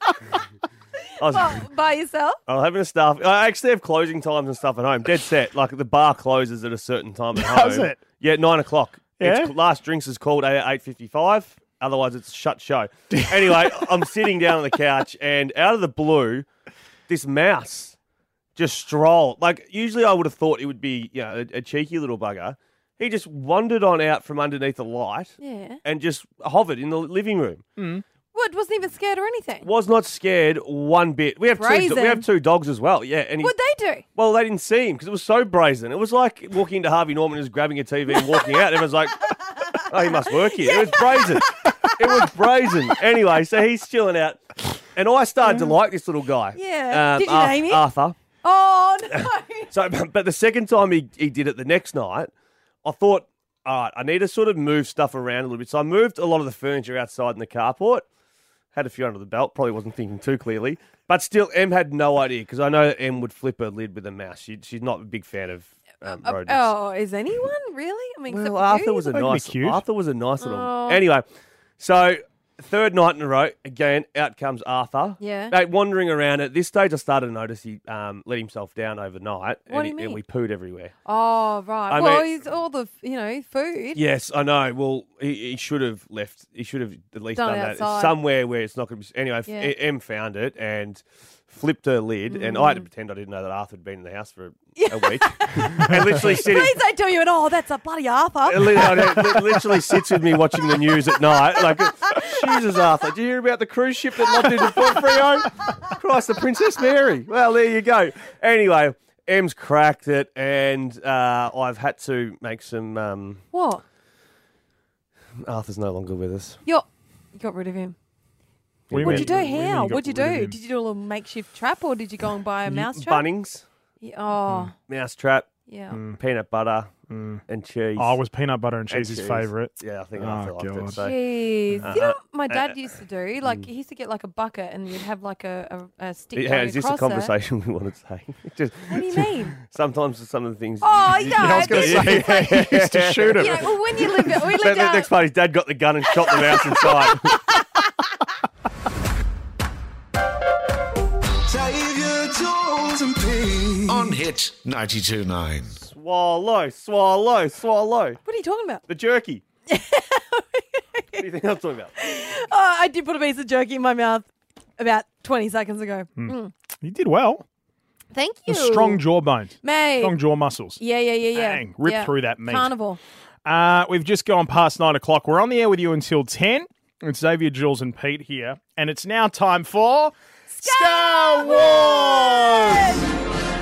I was, By, by yourself? I was having a staff. I actually have closing times and stuff at home. Dead set. Like the bar closes at a certain time at home. Does it? Yeah, nine o'clock. Yeah? It's, last drinks is called at eight fifty-five. Otherwise, it's a shut show. Anyway, I'm sitting down on the couch, and out of the blue, this mouse just strolled. Like usually, I would have thought it would be, you know, a, a cheeky little bugger. He just wandered on out from underneath a light Yeah. and just hovered in the living room. Mm. What, wasn't even scared or anything? Was not scared one bit. We have two. Brazen. We have two dogs as well. Yeah, and he, What'd they do? well, they didn't see him because it was so brazen. It was like walking into Harvey Norman, just grabbing a T V and walking out. Everyone's like, "Oh, he must work here." It was brazen. It was brazen. Anyway, so he's chilling out, and I started to like this little guy. Yeah. Um, Did you Ar- name him? Arthur. Oh, no. So, but the second time he, he did it the next night, I thought, all right, I need to sort of move stuff around a little bit. So I moved a lot of the furniture outside in the carport. Had a few under the belt. Probably wasn't thinking too clearly. But still, Em had no idea because I know that Em would flip her lid with a mouse. She, she's not a big fan of um, Uh, rodents. oh, is anyone really? I mean, except Well, for Arthur you? was a That'd be nice. cute. Arthur was a nice little. Oh. Anyway, so third night in a row, again, out comes Arthur. Yeah. Mate, wandering around. At this stage, I started to notice he um, let himself down overnight. What and, do you he- and mean? we pooed everywhere. Oh, right. I well, mean- he's all the, you know, food. Yes, I know. Well, he, he should have left. He should have at least Done done, it that outside. somewhere where it's not going to be. Anyway, Yeah. yeah. Em found it and flipped her lid, and I had to pretend I didn't know that Arthur had been in the house for a, a week, and literally sitting. Please don't tell you at all. That's a bloody Arthur. Li- li- literally sits with me watching the news at night. Like, Jesus, Arthur, did you hear about the cruise ship that locked into Port Frio? Christ, the Princess Mary. Well, there you go. Anyway, Em's cracked it, and uh, I've had to make some. Um, What? Arthur's no longer with us. You're, you got rid of him. What do What'd you mean- do? what do you mean How? you got What'd you rid of do? him? Did you do a little makeshift trap or did you go and buy a mouse trap? Bunnings, Yeah, oh, mouse trap, yeah. peanut butter, Mm. and cheese. Oh, was peanut butter and And cheese his cheese. favourite? Yeah, I think Oh, Arthur liked God. it. So. Jeez. Uh, you know uh, what my dad uh, used to do? Like, he used to get like a bucket and you'd have like a, a, a stick Yeah, going is this a across conversation we want to take? Just, What do you mean? Sometimes some of the things. Oh, you- no, you- I was going to this say, he used to shoot him. You know, well, when you live, we So live the down. next part, his dad got the gun and shot the mouse inside. Save your jewels and pain. On Hit ninety-two point nine. Swallow, swallow, swallow. What are you talking about? The jerky. What do you think I'm talking about? Oh, I did put a piece of jerky in my mouth about twenty seconds ago. Mm. You did well. Thank you. The strong jawbone. Mate. Strong jaw muscles. Yeah, yeah, yeah, yeah. Bang, rip Yeah. through that meat. Carnival. Uh, we've just gone past nine o'clock. We're on the air with you until ten. It's Xavier, Jules, and Pete here. And it's now time for Scar Wars!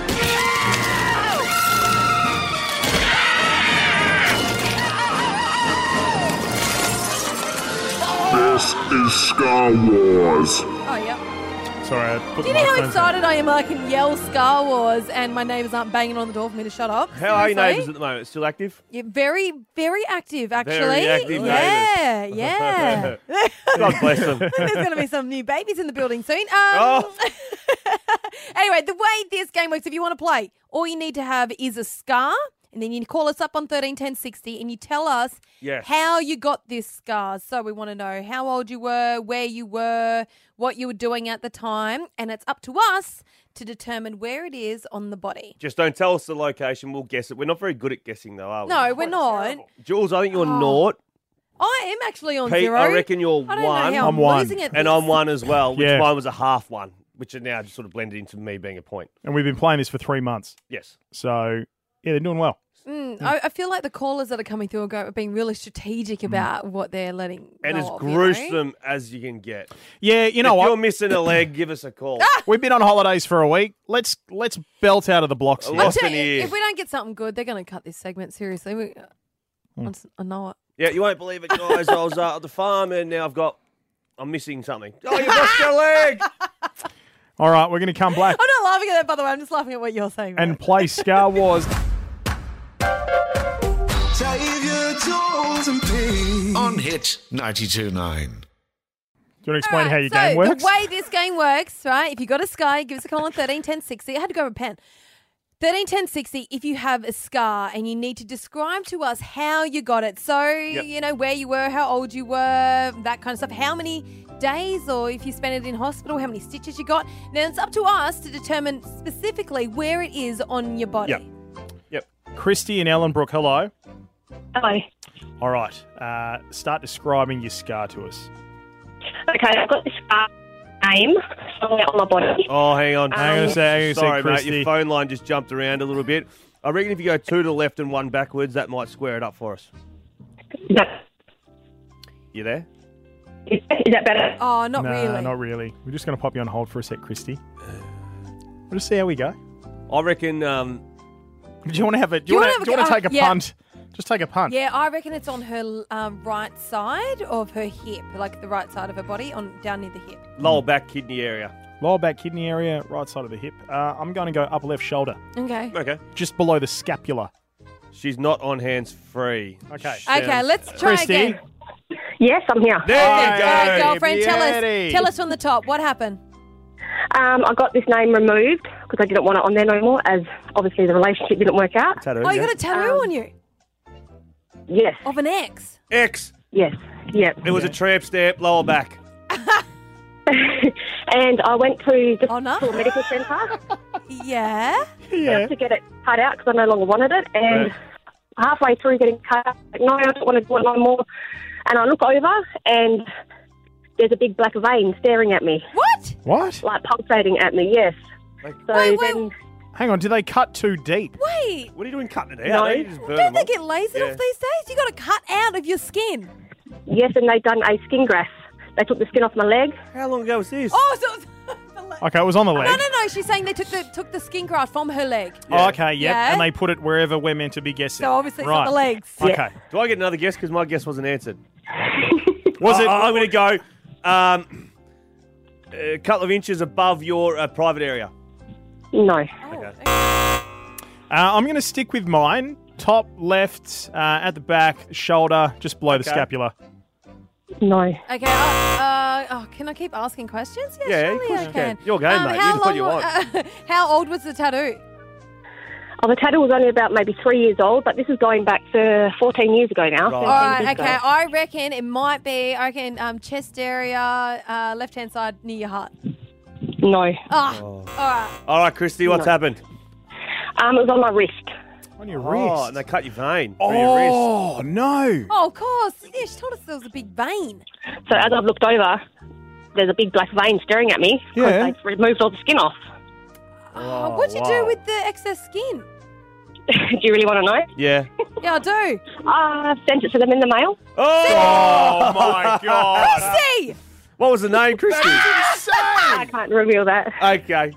This is Scar Wars. Oh, yeah. Sorry, I put Do you the know how microphones excited I am? I can yell Star Wars and my neighbours aren't banging on the door for me to shut up. How are your Seriously? neighbours at the moment? Still active? Yeah, very, very active, actually. Very active yeah, neighbours. yeah. God bless them. There's going to be some new babies in the building soon. Um, Oh. Anyway, the way this game works, if you want to play, all you need to have is a scar, and then you call us up on thirteen ten sixty, and you tell us Yes. how you got this scar. So we want to know how old you were, where you were, what you were doing at the time, and it's up to us to determine where it is on the body. Just don't tell us the location. We'll guess it. We're not very good at guessing, though, are we? No, we're not. Jules, I think you're Oh. naught. I am actually on Pete, zero. I reckon you're I don't know one. how I'm, I'm one. losing it. And I'm one as well, which Yeah. mine was a half one, which are now just sort of blended into me being a point. And we've been playing this for three months. Yes. So, yeah, they're doing well. Mm, I, I feel like the callers that are coming through are, go, are being really strategic about what they're letting And go as of, you know? gruesome as you can get. Yeah, you know if what? you're missing a leg, give us a call. We've been on holidays for a week. Let's let's belt out of the blocks I here. I lost tell an you, ear. if we don't get something good, they're going to cut this segment. Seriously, we, Hmm. I know it. Yeah, you won't believe it, guys. I was uh, at the farm and now I've got I'm missing something. Oh, you lost your leg. All right, we're going to come back I'm not laughing at that, by the way. I'm just laughing at what you're saying. and play Scar Wars. Save your tools and pain. On Hit ninety-two point nine. Do you want to explain All how right, your so game works? the way this game works, right? If you got a scar, give us a call on thirteen ten sixty. I had to grab a pen. thirteen ten sixty, if you have a scar and you need to describe to us how you got it. So, Yep. you know, where you were, how old you were, that kind of stuff. How many days, or if you spent it in hospital, how many stitches you got. Then it's up to us to determine specifically where it is on your body. Yep. Yep. Christy and Ellenbrook, hello. Hello. All right, uh, start describing your scar to us. Okay, I've got this scar name somewhere on my body. Oh, hang on. Hang on a sec, hang on a sec, Sorry, mate. Christy. Your phone line just jumped around a little bit. I reckon if you go two to the left and one backwards, that might square it up for us. No. You there? Is, is that better? Oh, not no, really. not really. We're just going to pop you on hold for a sec, Christy. We'll just see how we go. I reckon. Um, Do you want to have a? Do Do you, you want wanna to? Do you want have to a- take a uh, yeah. punt? Just take a punt. Yeah, I reckon it's on her um, right side of her hip, like the right side of her body, on down near the hip. lower back kidney area. Lower back kidney area, right side of the hip. Uh, I'm going to go upper left shoulder, Okay. Okay. just below the scapula. She's not on hands free. Okay. Okay, let's try Christy. again. Yes, I'm here. There you All go. right, girlfriend, tell Beauty. us, tell us from the top what happened. Um, I got this name removed because I didn't want it on there no more, as obviously the relationship didn't work out. Tattoo, Oh, you yeah. got a tattoo Um, on you Yes, of an X. X. yes, yep. It was a tramp stamp, lower back. And I went to just Oh, no. to a medical centre Yeah. Yeah. to get it cut out because I no longer wanted it. And Right. halfway through getting cut out, like, no, I don't want to do it no more. And I look over and there's a big black vein staring at me, What? What? like pulsating at me, yes. So Wait, wait. then, Hang on. Did they cut too deep? Wait. What are you doing cutting it No. out? You just burn Don't them they off. get lasered Yeah. off these days? You got to cut out of your skin. yes, and they done a skin graft. They took the skin off my leg. How long ago was this? Oh, so it's the leg. Okay, it was on the leg. No, no, no. She's saying they took the took the skin graft from her leg. Oh, okay, yep. Yeah. And they put it wherever we're meant to be guessing. So obviously it's right. not the legs. Okay. Do I get another guess? Because my guess wasn't answered. Was I- it? I'm going to go um, a couple of inches above your uh, private area. No. Okay. Uh, I'm going to stick with mine. Top left, uh, at the back, shoulder, just below the Okay. scapula. No. Okay. Uh, uh, oh, can I keep asking questions? Yeah, Yeah, of surely course I you can. can. Your game, mate. You How just what long? you wa- want. Uh, how old was the tattoo? Oh, the tattoo was only about maybe three years old, but this is going back to fourteen years ago now. Right. All thirteen right. years Okay. ago. I reckon it might be. I reckon um, chest area, uh, left hand side near your heart. No. Ah. All right. All right, Christy, what's No. happened? Um, it was on my wrist. On your Oh, wrist. and they cut your vein through your wrist. Oh, no. Oh, of course. Yeah, she told us there was a big vein. So as I've looked over, there's a big black vein staring at me because Yeah. they've removed all the skin off. Oh, what'd you wow. do with the excess skin? Do you really want to know? Yeah. Yeah, I do. I've sent it to them in the mail. Oh, my God. Christy! What was the name, Christy? I can't reveal that. Okay.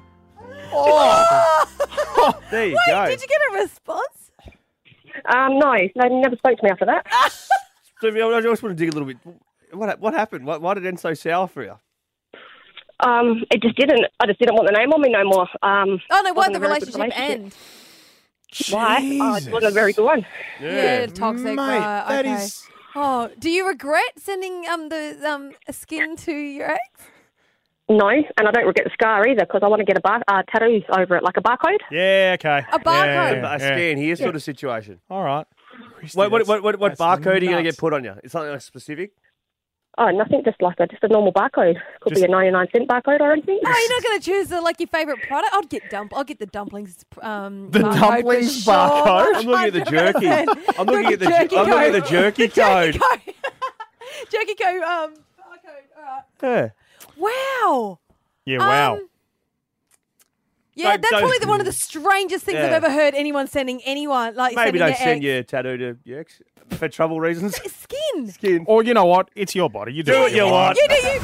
Oh. There you Wait, go. did you get a response? Um, no, they never spoke to me after that. So, I just want to dig a little bit. What what happened? Why, why did it end so sour for you? Um, it just didn't. I just didn't want the name on me no more. Um, Oh, no, why wasn't did the a very good relationship relationship. end? Why? Oh, it wasn't a very good one. Yeah, toxic. Mate, right, that okay. is- Oh, do you regret sending um the um skin to your ex? No, and I don't regret the scar either because I want to get a bar- uh, tattoo over it, like a barcode. Yeah, okay. A barcode? Yeah, A yeah. scan here sort of situation. All right. Christy, What, what, that's- what, what, what that's barcode are you going to nuts. get put on you? It's something like specific? Oh, nothing, just like a just a normal barcode. Could Just- be a ninety-nine cent barcode or anything. Oh, you're not going to choose the, like your favorite product? I'd get dump. I'll get the dumplings. Um, The barcode for dumplings sure. barcode? I'm looking at the jerky. one hundred percent. I'm looking at the, Jerky I'm looking at the code. jerky The jerky code. code. Jerky code. Um, barcode. All right. Yeah. Wow. Yeah, wow. Um, yeah, Don't- that's don't- probably the, one of the strangest things I've Yeah. ever heard anyone sending anyone like Maybe sending don't their send ex. your tattoo to your ex for trouble reasons. Skin. Skin. Or you know what? It's your body. You do, Do what you want. You do you.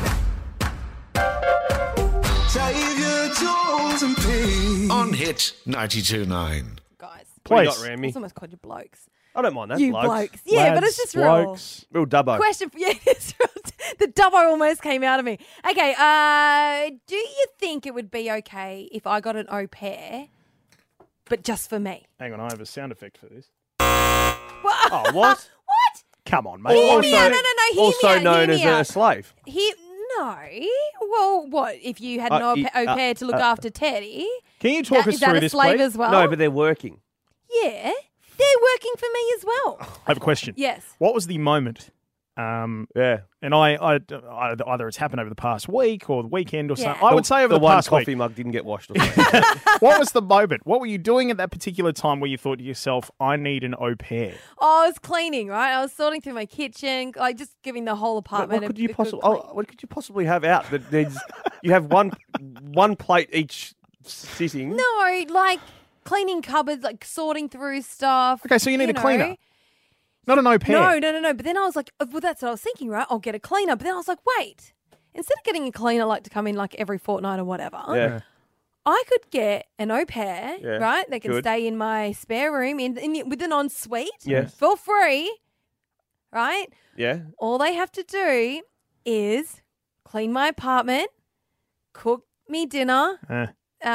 Save your tools and pain. On Hit ninety-two point nine. Guys. What do you Please. got, I Rammy? was almost called you blokes. I don't mind that. You blokes. blokes. Yeah, but it's just real. blokes. Real dubbo. Question for you. It's real- the dubbo almost came out of me. Okay, uh, do you think it would be okay if I got an au pair, but just for me? Hang on, I have a sound effect for this. What? Oh, what? What? Come on, mate. Hear Also, me out. No, no, no. Hear also me out. known hear as me a out. slave. Here, no. Well, what if you had an Uh, au y- pair, au uh, pair to look uh, after Teddy? Can you talk That- us is that through a this, slave please? as well? No, but they're working. Yeah, they're working for me as well. I have a question. Yes. What was the moment? Um, yeah. And I, I, I, either it's happened over the past week or the weekend or Yeah. something. I would say over the, the, one past coffee week. mug didn't get washed. Or something. What was the moment? What were you doing at that particular time where you thought to yourself, I need an au pair? Oh, I was cleaning, right? I was sorting through my kitchen, like just giving the whole what, apartment what could a, you a good possibly? clean. Oh, what could you possibly have out? That there's you have one one plate each sitting. No, like cleaning cupboards, like sorting through stuff. Okay, so you need a know. cleaner. Not an au pair. No, no, no, no. But then I was like, oh, well, that's what I was thinking, right? I'll get a cleaner. But then I was like, wait, instead of getting a cleaner like to come in like every fortnight or whatever, Yeah. I could get an au pair, Yeah, right? They can good. stay in my spare room in, in with an ensuite Yes. for free, right? Yeah. All they have to do is clean my apartment, cook me dinner, Eh.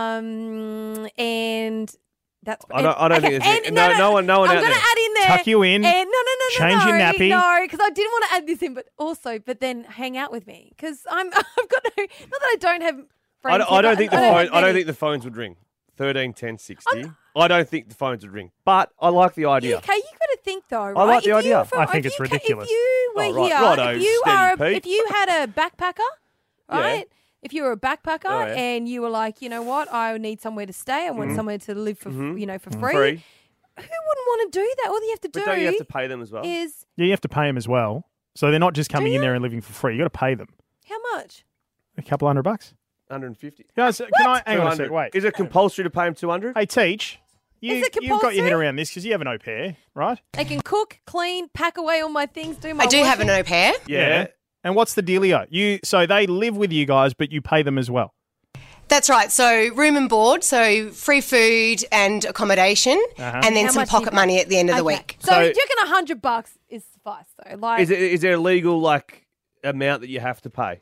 um, and that's. I don't- I don't think okay, it's- and- no- no one- no one I'm out gonna there. add in there. Tuck you in, And no, no, no, no, change no, your nappy. no, because I didn't want to add this in, but also, but then hang out with me because I'm. I've got no. Not that I don't have I friends. don't, here, I don't but think the I phone. have I don't many. think the phones would ring. Thirteen ten sixty. I don't think the phones would ring, but I like the idea. Okay, you got to think though, right? I like the If you idea. were from- I think if it's you ca- ridiculous. If you were Oh, right. here, Righto, if you steady, are, a, Pete. if you had a backpacker, Yeah. right? If you were a backpacker Oh, yeah. and you were like, you know what, I need somewhere to stay. I want Mhm. somewhere to live for, Mhm. you know, for Mhm. free. Free. Who wouldn't want to do that? All you have to But do don't you have to pay them as well? is Yeah, you have to pay them as well. So they're not just coming in there and living for free. You got to pay them. how much? A couple hundred bucks. one hundred fifty. Guys, can I hang on a two hundred. sec? Wait. Is it compulsory to pay them two hundred? Hey, Teach. You, Is it you've got your head compulsory? around this because you have an au pair, right? They can cook, clean, pack away all my things, do my. I do have an washing. au pair. Yeah. And what's the dealio? You so they live with you guys, but you pay them as well. That's right. So room and board, so free food and accommodation, Uh-huh. and then How some much do you pocket pay? money at the end of the Okay. week. So, So- do you reckon a hundred bucks is suffice though? Like, Is it? Is there a legal like amount that you have to pay?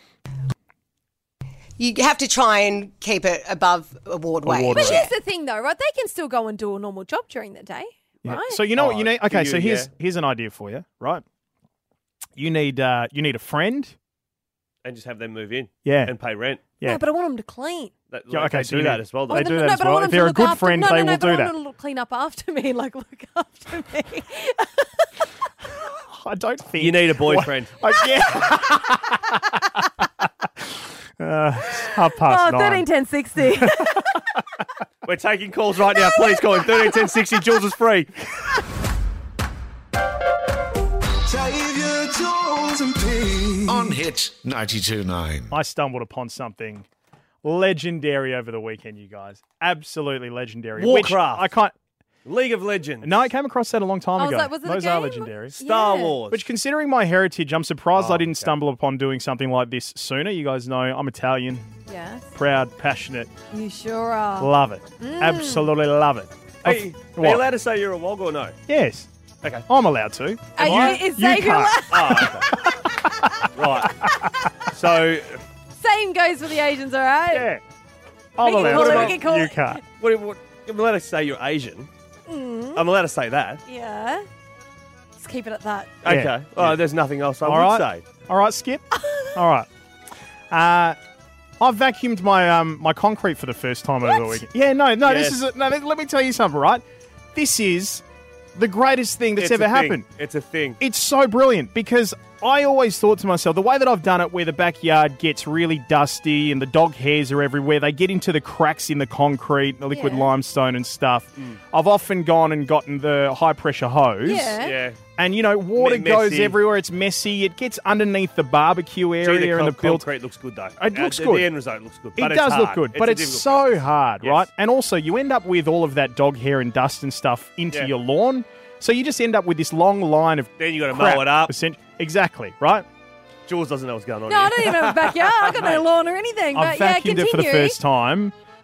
You have to try and keep it above award wage. Award but wage. here's the thing though, right? They can still go and do a normal job during the day, right? So you know what Oh, you need? for Okay, you, so here's yeah. here's an idea for you, right? You need uh you need a friend. And just have them move in. Yeah. And pay rent. Yeah. No, but I want them to clean. That, Yeah, like, okay, they so do you that need- as well. They Though. do no, that no, as but I well. want If them to they're a look good after, friend, no, they no, no, will but do I that. want them to clean up after me. Like look after me. I don't think You need a boyfriend. What- I- yeah. uh, half past Oh, nine. thirteen ten sixty. We're taking calls right now. Please call in thirteen ten sixty. Jules is free. Save your jewels and pay. On Hit ninety-two point nine. I stumbled upon something legendary over the weekend, you guys. Absolutely legendary. which Warcraft. I can't. League of Legends. No, I came across that a long time I was ago. like, was it a Those are game? legendary. Star Yeah. Wars. Which, considering my heritage, I'm surprised Oh, I didn't okay. stumble upon doing something like this sooner. You guys know I'm Italian, Yes, proud, passionate, you sure are. love it. Mm. Absolutely love it. Hey, are What? you allowed to say you're a wog or no? Yes. Okay. I'm allowed to. Are Am you- I? is Xavier can't. Oh, okay. Right. So, Same goes for the Asians, all right? Yeah. I'm We can allowed call to. it, we can call you it. can't. what, what, I'm allowed to say you're Asian. Mm. I'm allowed to say that. Yeah. Let's keep it at that. Yeah. Okay. Oh, there's nothing else I All would right. say. All right, Skip. All right. Uh, I've vacuumed my um my concrete for the first time over the weekend. Yeah, no, no, Yes. this is a, no. Let me tell you something, right? This is the greatest thing that's It's ever a thing. happened. It's a thing. It's so brilliant because I always thought to myself, the way that I've done it, where the backyard gets really dusty and the dog hairs are everywhere, they get into the cracks in the concrete, the liquid Yeah. limestone and stuff. I've often gone and gotten the high pressure hose. Yeah. Yeah. And, you know, water Me- goes messy. everywhere. It's messy. It gets underneath the barbecue Gee, area the and con- the built. concrete looks good though. It Uh, looks the, good. The end result looks good. It But it's does look hard. good, but a it's difficult so process. hard, Yes. right? And also, you end up with all of that dog hair and dust and stuff into Yeah. your lawn. So you just end up with this long line of Then you got to crap. mow it up. essen- Exactly, right? Jules doesn't know what's going on. No, I here. don't even have a backyard. I've got no lawn or anything. I've But yeah, vacuumed continue. it for the first time.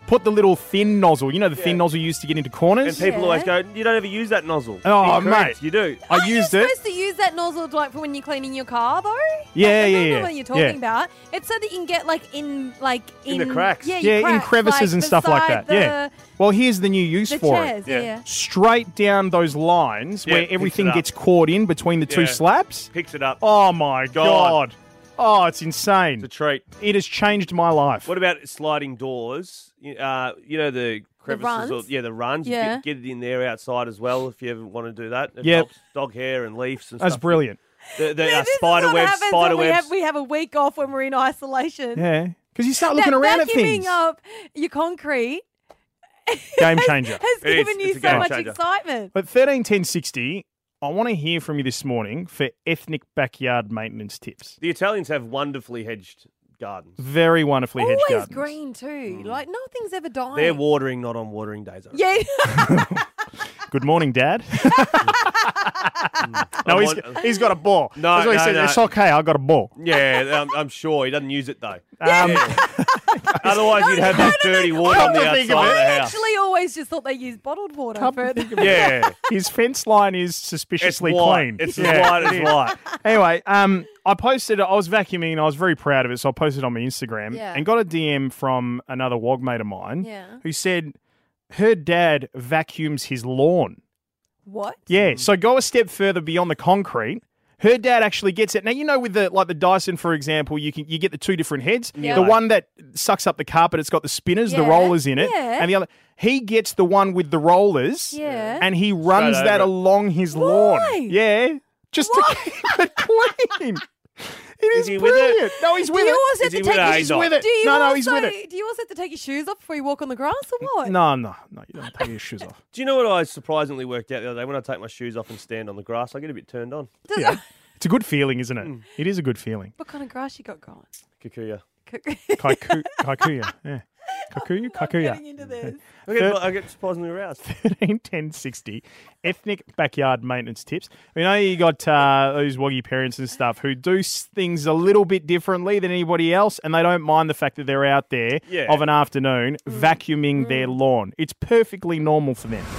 put the little thin nozzle. You know the thin nozzle you used to get into corners? And people always go, you don't ever use that nozzle. Oh, Incorrect. mate. You do. I Aren't used you it. supposed to use that nozzle like for when you're cleaning your car, though? Yeah, like, yeah, I don't know yeah. what you're talking Yeah. about. It's so that you can get like in like in, In the cracks. Yeah, Yeah, your in cracks, crevices like, and stuff like that. beside Yeah. the- Well, here's the new use the for chairs, it. yeah, yeah. Straight down those lines Yeah, where picks everything it up. gets caught in between the two Yeah. slabs. Picks it up. Oh, my God. God. Oh, it's insane. It's a treat. It has changed my life. What about sliding doors? You- Uh, you know the crevices, runs? or, yeah, the runs. You Yeah. Get, get it in there outside as well if you ever want to do that. It Yep. helps dog hair and leaves and That's stuff. brilliant. The, the Now, uh, this is spider what webs, happens spider when we webs. have, we have a week off when we're in isolation. Yeah. Because you start looking that around at vacuuming things. up your concrete Game changer. has It is. given you It's a so game much changer. excitement. But thirteen ten sixty, I want to hear from you this morning for ethnic backyard maintenance tips. The Italians have wonderfully hedged gardens. Very wonderfully hedged Always gardens. green too. Like nothing's ever dying. They're watering, not on watering days. I Yeah. Good morning, Dad. no, he's, he's got a ball. No, That's what he no, says. no. It's okay, I got a ball. Yeah, I'm, I'm sure he doesn't use it though. Um, Otherwise, you'd have that dirty water on the Come to outside think of of the it. I house. actually always just thought they used bottled water. For Yeah, His fence line is suspiciously It's white. clean. It's as white as it is. white. Anyway, um, I posted. I was vacuuming and I was very proud of it, so I posted it on my Instagram Yeah. and got a D M from another wog mate of mine Yeah. who said her dad vacuums his lawn. What? Yeah, so go a step further beyond the concrete. Her dad actually gets it. Now you know with the like the Dyson, for example, you can you get the two different heads. Yeah. The one that sucks up the carpet, it's got the spinners, the Yeah, rollers in it, yeah. and the other. He gets the one with the rollers, Yeah. and he runs Straight that over it. along his Why? lawn. Yeah, just to keep it clean. It is, Is he with it? brilliant. No, he's Do with you it. also have Is to he take with it? your He's He's not. with it. Do you no, also, no, he's with it. Do you also have to take your shoes off before you walk on the grass or what? No, no, no. You don't take your shoes off. Do you know what I surprisingly worked out the other day? When I take my shoes off and stand on the grass, I get a bit turned on. Does- Yeah. It's a good feeling, isn't it? Mm. It is a good feeling. What kind of grass you got going? Kikuya. Kaiku, kaikuya. Yeah. Kaikuya, kaikuya. Getting into this. I get, I get surprisingly aroused. thirteen ten sixty ethnic backyard maintenance tips. We know you got uh, those woggy parents and stuff who do s- things a little bit differently than anybody else, and they don't mind the fact that they're out there Yeah. of an afternoon vacuuming their lawn. It's perfectly normal for them.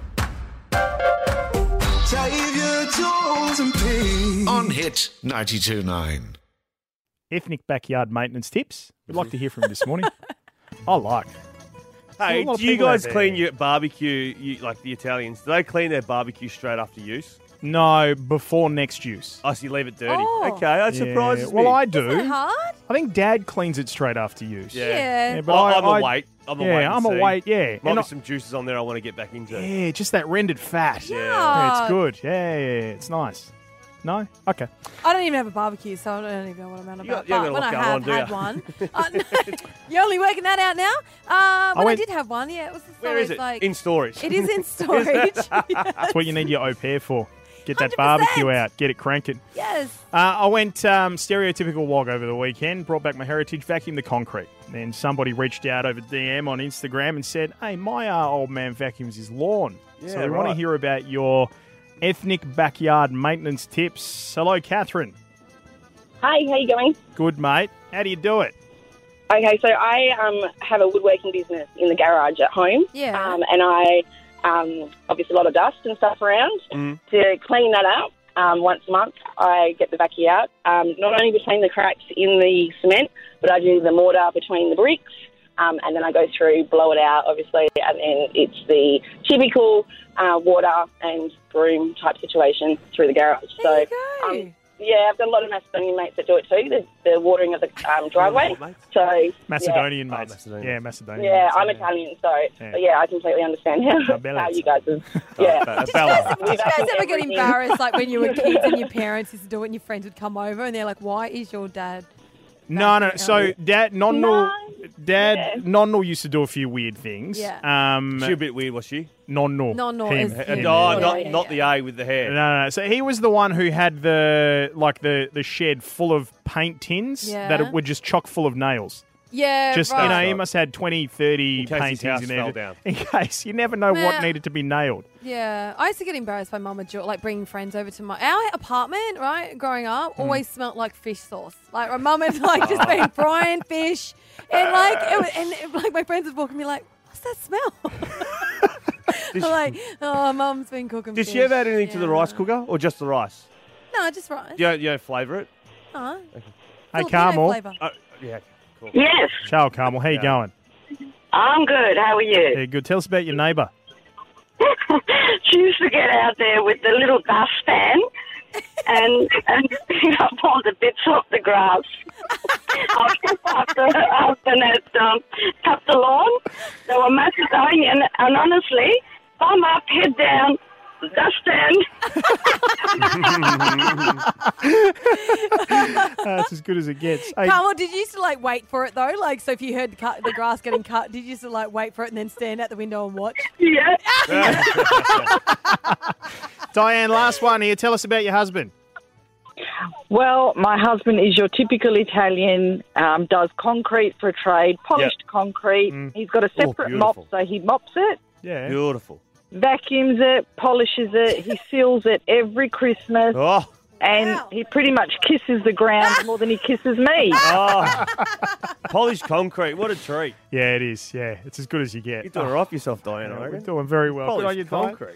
Save your tools and pay. On Hit ninety-two point nine. Ethnic backyard maintenance tips. We'd like to hear from you this morning. I like. Hey, A lot of do you people out guys there. clean your barbecue, you, like the Italians? Do they clean their barbecue straight after use? No, before next use. Oh, so you leave it dirty. Oh. Okay, that Yeah. surprises Well, me. I Is that do. hard? I think Dad cleans it straight after use. Yeah. Yeah. Yeah, but I, I, I'm a I- wait. I'm a yeah, wait. and I'm a see. wait. Yeah, Might And be I- some juices on there I want to get back into. yeah, just that rendered fat. Yeah. Yeah, it's good. Yeah, yeah, yeah, it's nice. No, okay. I don't even have a barbecue, so I don't even know what I'm on You about. got- you haven't But when got I a lot have going had on, one, uh, no, you're only working that out now. Uh, when I, went- did have one, yeah, it was Where always is it? like In storage. it is in storage. That's what you need your au pair for. Get that one hundred percent. barbecue out. Get it cranking. Yes. Uh, I went um, stereotypical wog over the weekend, brought back my heritage, vacuumed the concrete. Then somebody reached out over D M on Instagram and said, hey, my uh, old man vacuums his lawn. Yeah, so we want to right. hear about your ethnic backyard maintenance tips. Hello, Catherine. Hi, how you going? Good, mate. How do you do it? Okay, so I um, have a woodworking business in the garage at home. Yeah. Um, and I, um, obviously, a lot of dust and stuff around. Mm. To clean that up, um, once a month, I get the vacuum out. Um, not only between the cracks in the cement, but I do the mortar between the bricks. Um, and then I go through, blow it out, obviously, and then it's the typical uh, water and broom type situation through the garage. There so, you go. um, yeah, I've got a lot of Macedonian mates that do it too, the, the watering of the um, driveway. So, Macedonian, Oh, mate. Macedonian. Yeah, Macedonian. Yeah, mates, I'm yeah. Italian, so Yeah. but yeah, I completely understand how, bella how it's- you guys have. Yeah. Uh, Did you Bella. guys, did you guys ever get embarrassed, like when you were kids and your parents used to do it, and your friends would come over and they're like, "Why is your dad?" No, no. So, Dad, Nonnel, No. Dad, Yeah. Nonnel used to do a few weird things. Yeah. Um, She a bit weird, was she? Nonnel. Nonnel Him. is- And, Yeah. oh, Yeah, not, yeah, not yeah. the A with the hair. No, no, no. So he was the one who had the like the the shed full of paint tins Yeah. that were just chock full of nails. Yeah, Just, right. you know, he must have had twenty, thirty In case his paintings house in there. fell down. In case. You never know what Well- needed to be nailed. Yeah, I used to get embarrassed by Mum and Jill, like bringing friends over to my our apartment. Right, growing up, Hmm. always smelt like fish sauce. Like my mum had like just been frying fish, and like it was, and it, like my friends would walk and be like, "What's that smell?" I'm like, "Oh, Mum's been cooking." Did fish. she ever add anything to Yeah. the rice cooker or just the rice? No, just rice. You don't, you don't flavour it? Uh-huh. Hey, Filipino Carmel. flavour. Oh, yeah, cool. Yes, Ciao, Carmel. How you Yeah. going? I'm good. How are you? Yeah, good. Tell us about your neighbour. She used to get out there with the little dustpan and and pick up all the bits off the grass. after her husband had um, cut the lawn, they were Macedonian, and, and honestly, thumb up, head down, dustpan. That's as good as it gets. Hey, Carmel, did you used to like wait for it though? Like, so if you heard the, cut, the grass getting cut, did you used to like wait for it and then stand out the window and watch? Yeah. Diane, last one here. Tell us about your husband. Well, my husband is your typical Italian, um, does concrete for a trade, polished concrete. He's got a separate mop, beautiful. so he mops it, Yeah. Beautiful. vacuums it, polishes it. He seals it every Christmas. Oh. And he pretty much kisses the ground more than he kisses me. Oh. Polished concrete. What a treat. Yeah, it is. Yeah, it's as good as you get. You're doing Oh, her off yourself, Diane, I yeah, we're reckon. doing very well. Good on Polished you, Diane. concrete.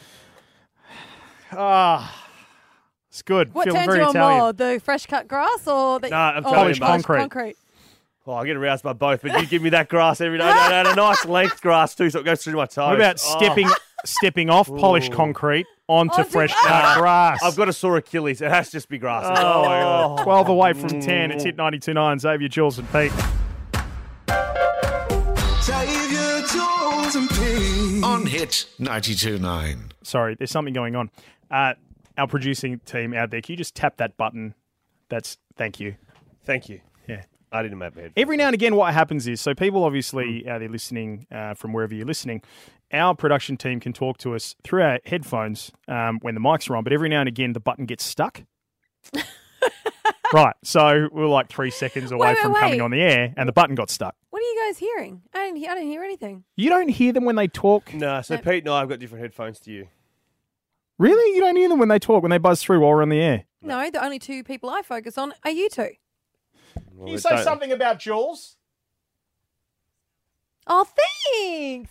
Ah, it's good. What Feeling turns very you on Italian. more, the fresh cut grass or the No, I'm or telling Polished you, mate. concrete. concrete? Oh, I get aroused by both, but you give me that grass every day. No, no, a nice length grass too, so it goes through my toes. What about Oh. stepping stepping off polished Ooh. concrete onto Onto- fresh Ah! cut grass? I've got a sore Achilles. It has to just be grass. Oh, my God. twelve away from Mm. ten. It's Hit ninety-two point nine. Xavier, Jules and Pete. Xavier, Jules and Pete. On Hit ninety-two point nine. Sorry, there's something going on. Uh, our producing team out there, can you just tap that button? That's thank you. Thank you. Yeah. I didn't have head. Every now and again, what happens is, so people obviously out there listening uh, from wherever you're listening, our production team can talk to us through our headphones um, when the mics are on, but every now and again, the button gets stuck. Right, so we we're like three seconds away Wait, wait, from coming wait. on the air, and the button got stuck. What are you guys hearing? I didn't. Hear, I didn't hear anything. You don't hear them when they talk? No, so Pete and I have got different headphones to you. Really? You don't hear them when they talk, when they buzz through while we're on the air? No, the only two people I focus on are you two. Well, Can you it say don't- something about Jules? Oh, thanks.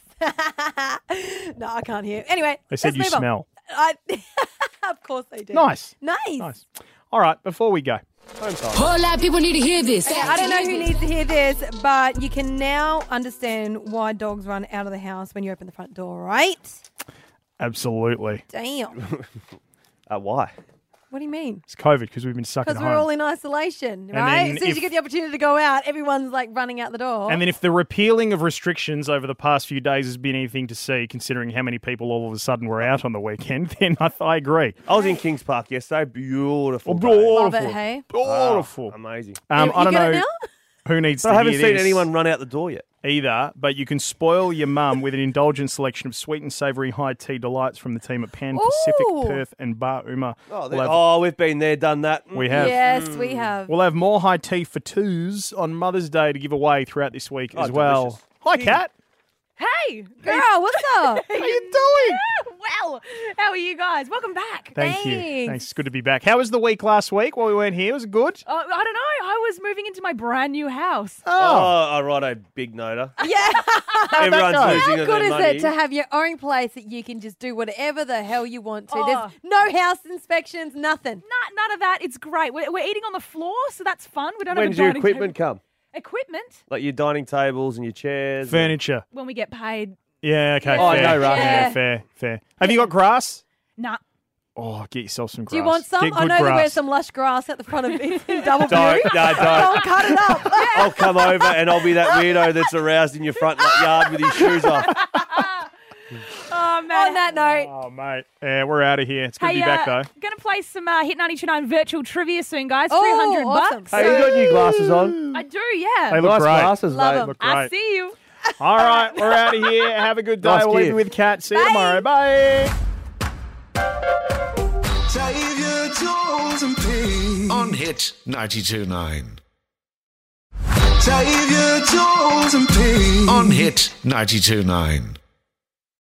No, I can't hear. Anyway, They said let's you move on. smell. I, of course they do. Nice. Nice. Nice. All right, before we go. Home time. Whole lot of people need to hear this. Okay, I don't know who needs to hear this, but you can now understand why dogs run out of the house when you open the front door, right? Absolutely. Damn. Uh, why? What do you mean? It's COVID because we've been stuck at Because home. we're all in isolation, And right? then As soon as if- you get the opportunity to go out, everyone's like running out the door. And then if the repealing of restrictions over the past few days has been anything to see, considering how many people all of a sudden were out on the weekend, then I, I agree. I was in Kings Park yesterday. Beautiful. Oh, day. beautiful. Love it, hey? Beautiful. Ah, amazing. Um, You- I you don't get know it now? who needs But to I haven't hear seen this anyone run out the door yet. either, but you can spoil your mum with an indulgent selection of sweet and savoury high tea delights from the team at Pan Pacific, Ooh. Perth and Bar Uma. Oh, We'll have- oh, we've been there, done that. We have. Yes, we have. We'll have more high tea for twos on Mother's Day to give away throughout this week Oh, as well. delicious. Hi, Kat. Hey, Girl, what's up? How you doing? Well, how are you guys? Welcome back. Thank you. Thanks. Thanks. It's good to be back. How was the week last week while we weren't here? Was it good? Uh, I don't know. I was moving into my brand new house. Oh, all right, a big noter. Yeah. Everyone's go? losing How their good is money. it to have your own place that you can just do whatever the hell you want to? Oh. There's no house inspections, nothing. Nah, none of that. It's great. We're, we're eating on the floor, so that's fun. We don't When have did a your dining equipment table. come? Equipment? Like your dining tables and your chairs? and- Furniture. When we get paid. Yeah, okay. Oh, fair. no rush. Yeah, Yeah. fair, fair. Have you got grass? Nah. Oh, get yourself some grass. Do you want some? Get I good know grass. there's some lush grass at the front of it in Double Don't, Beauty. no, don't. I'll cut it up. I'll come over and I'll be that weirdo that's aroused in your front yard with his shoes off. Oh, man. On that note, Oh, mate. Yeah, we're out of here. It's good Hey, to be back, uh, though. Gonna play some uh, Hit ninety-two point nine virtual trivia soon, guys. Oh, three hundred awesome. bucks. Hey, you got new glasses on? I do, yeah. They look Nice great. glasses, Love mate. 'em. Look I great. see you. All right, we're out of here. Have a good day. Nice we'll leave gear. you with Kat. See you tomorrow. Bye. Xavier, Jules and Pete. On Hit ninety-two point nine. Xavier, Jules and Pete. On Hit ninety-two point nine.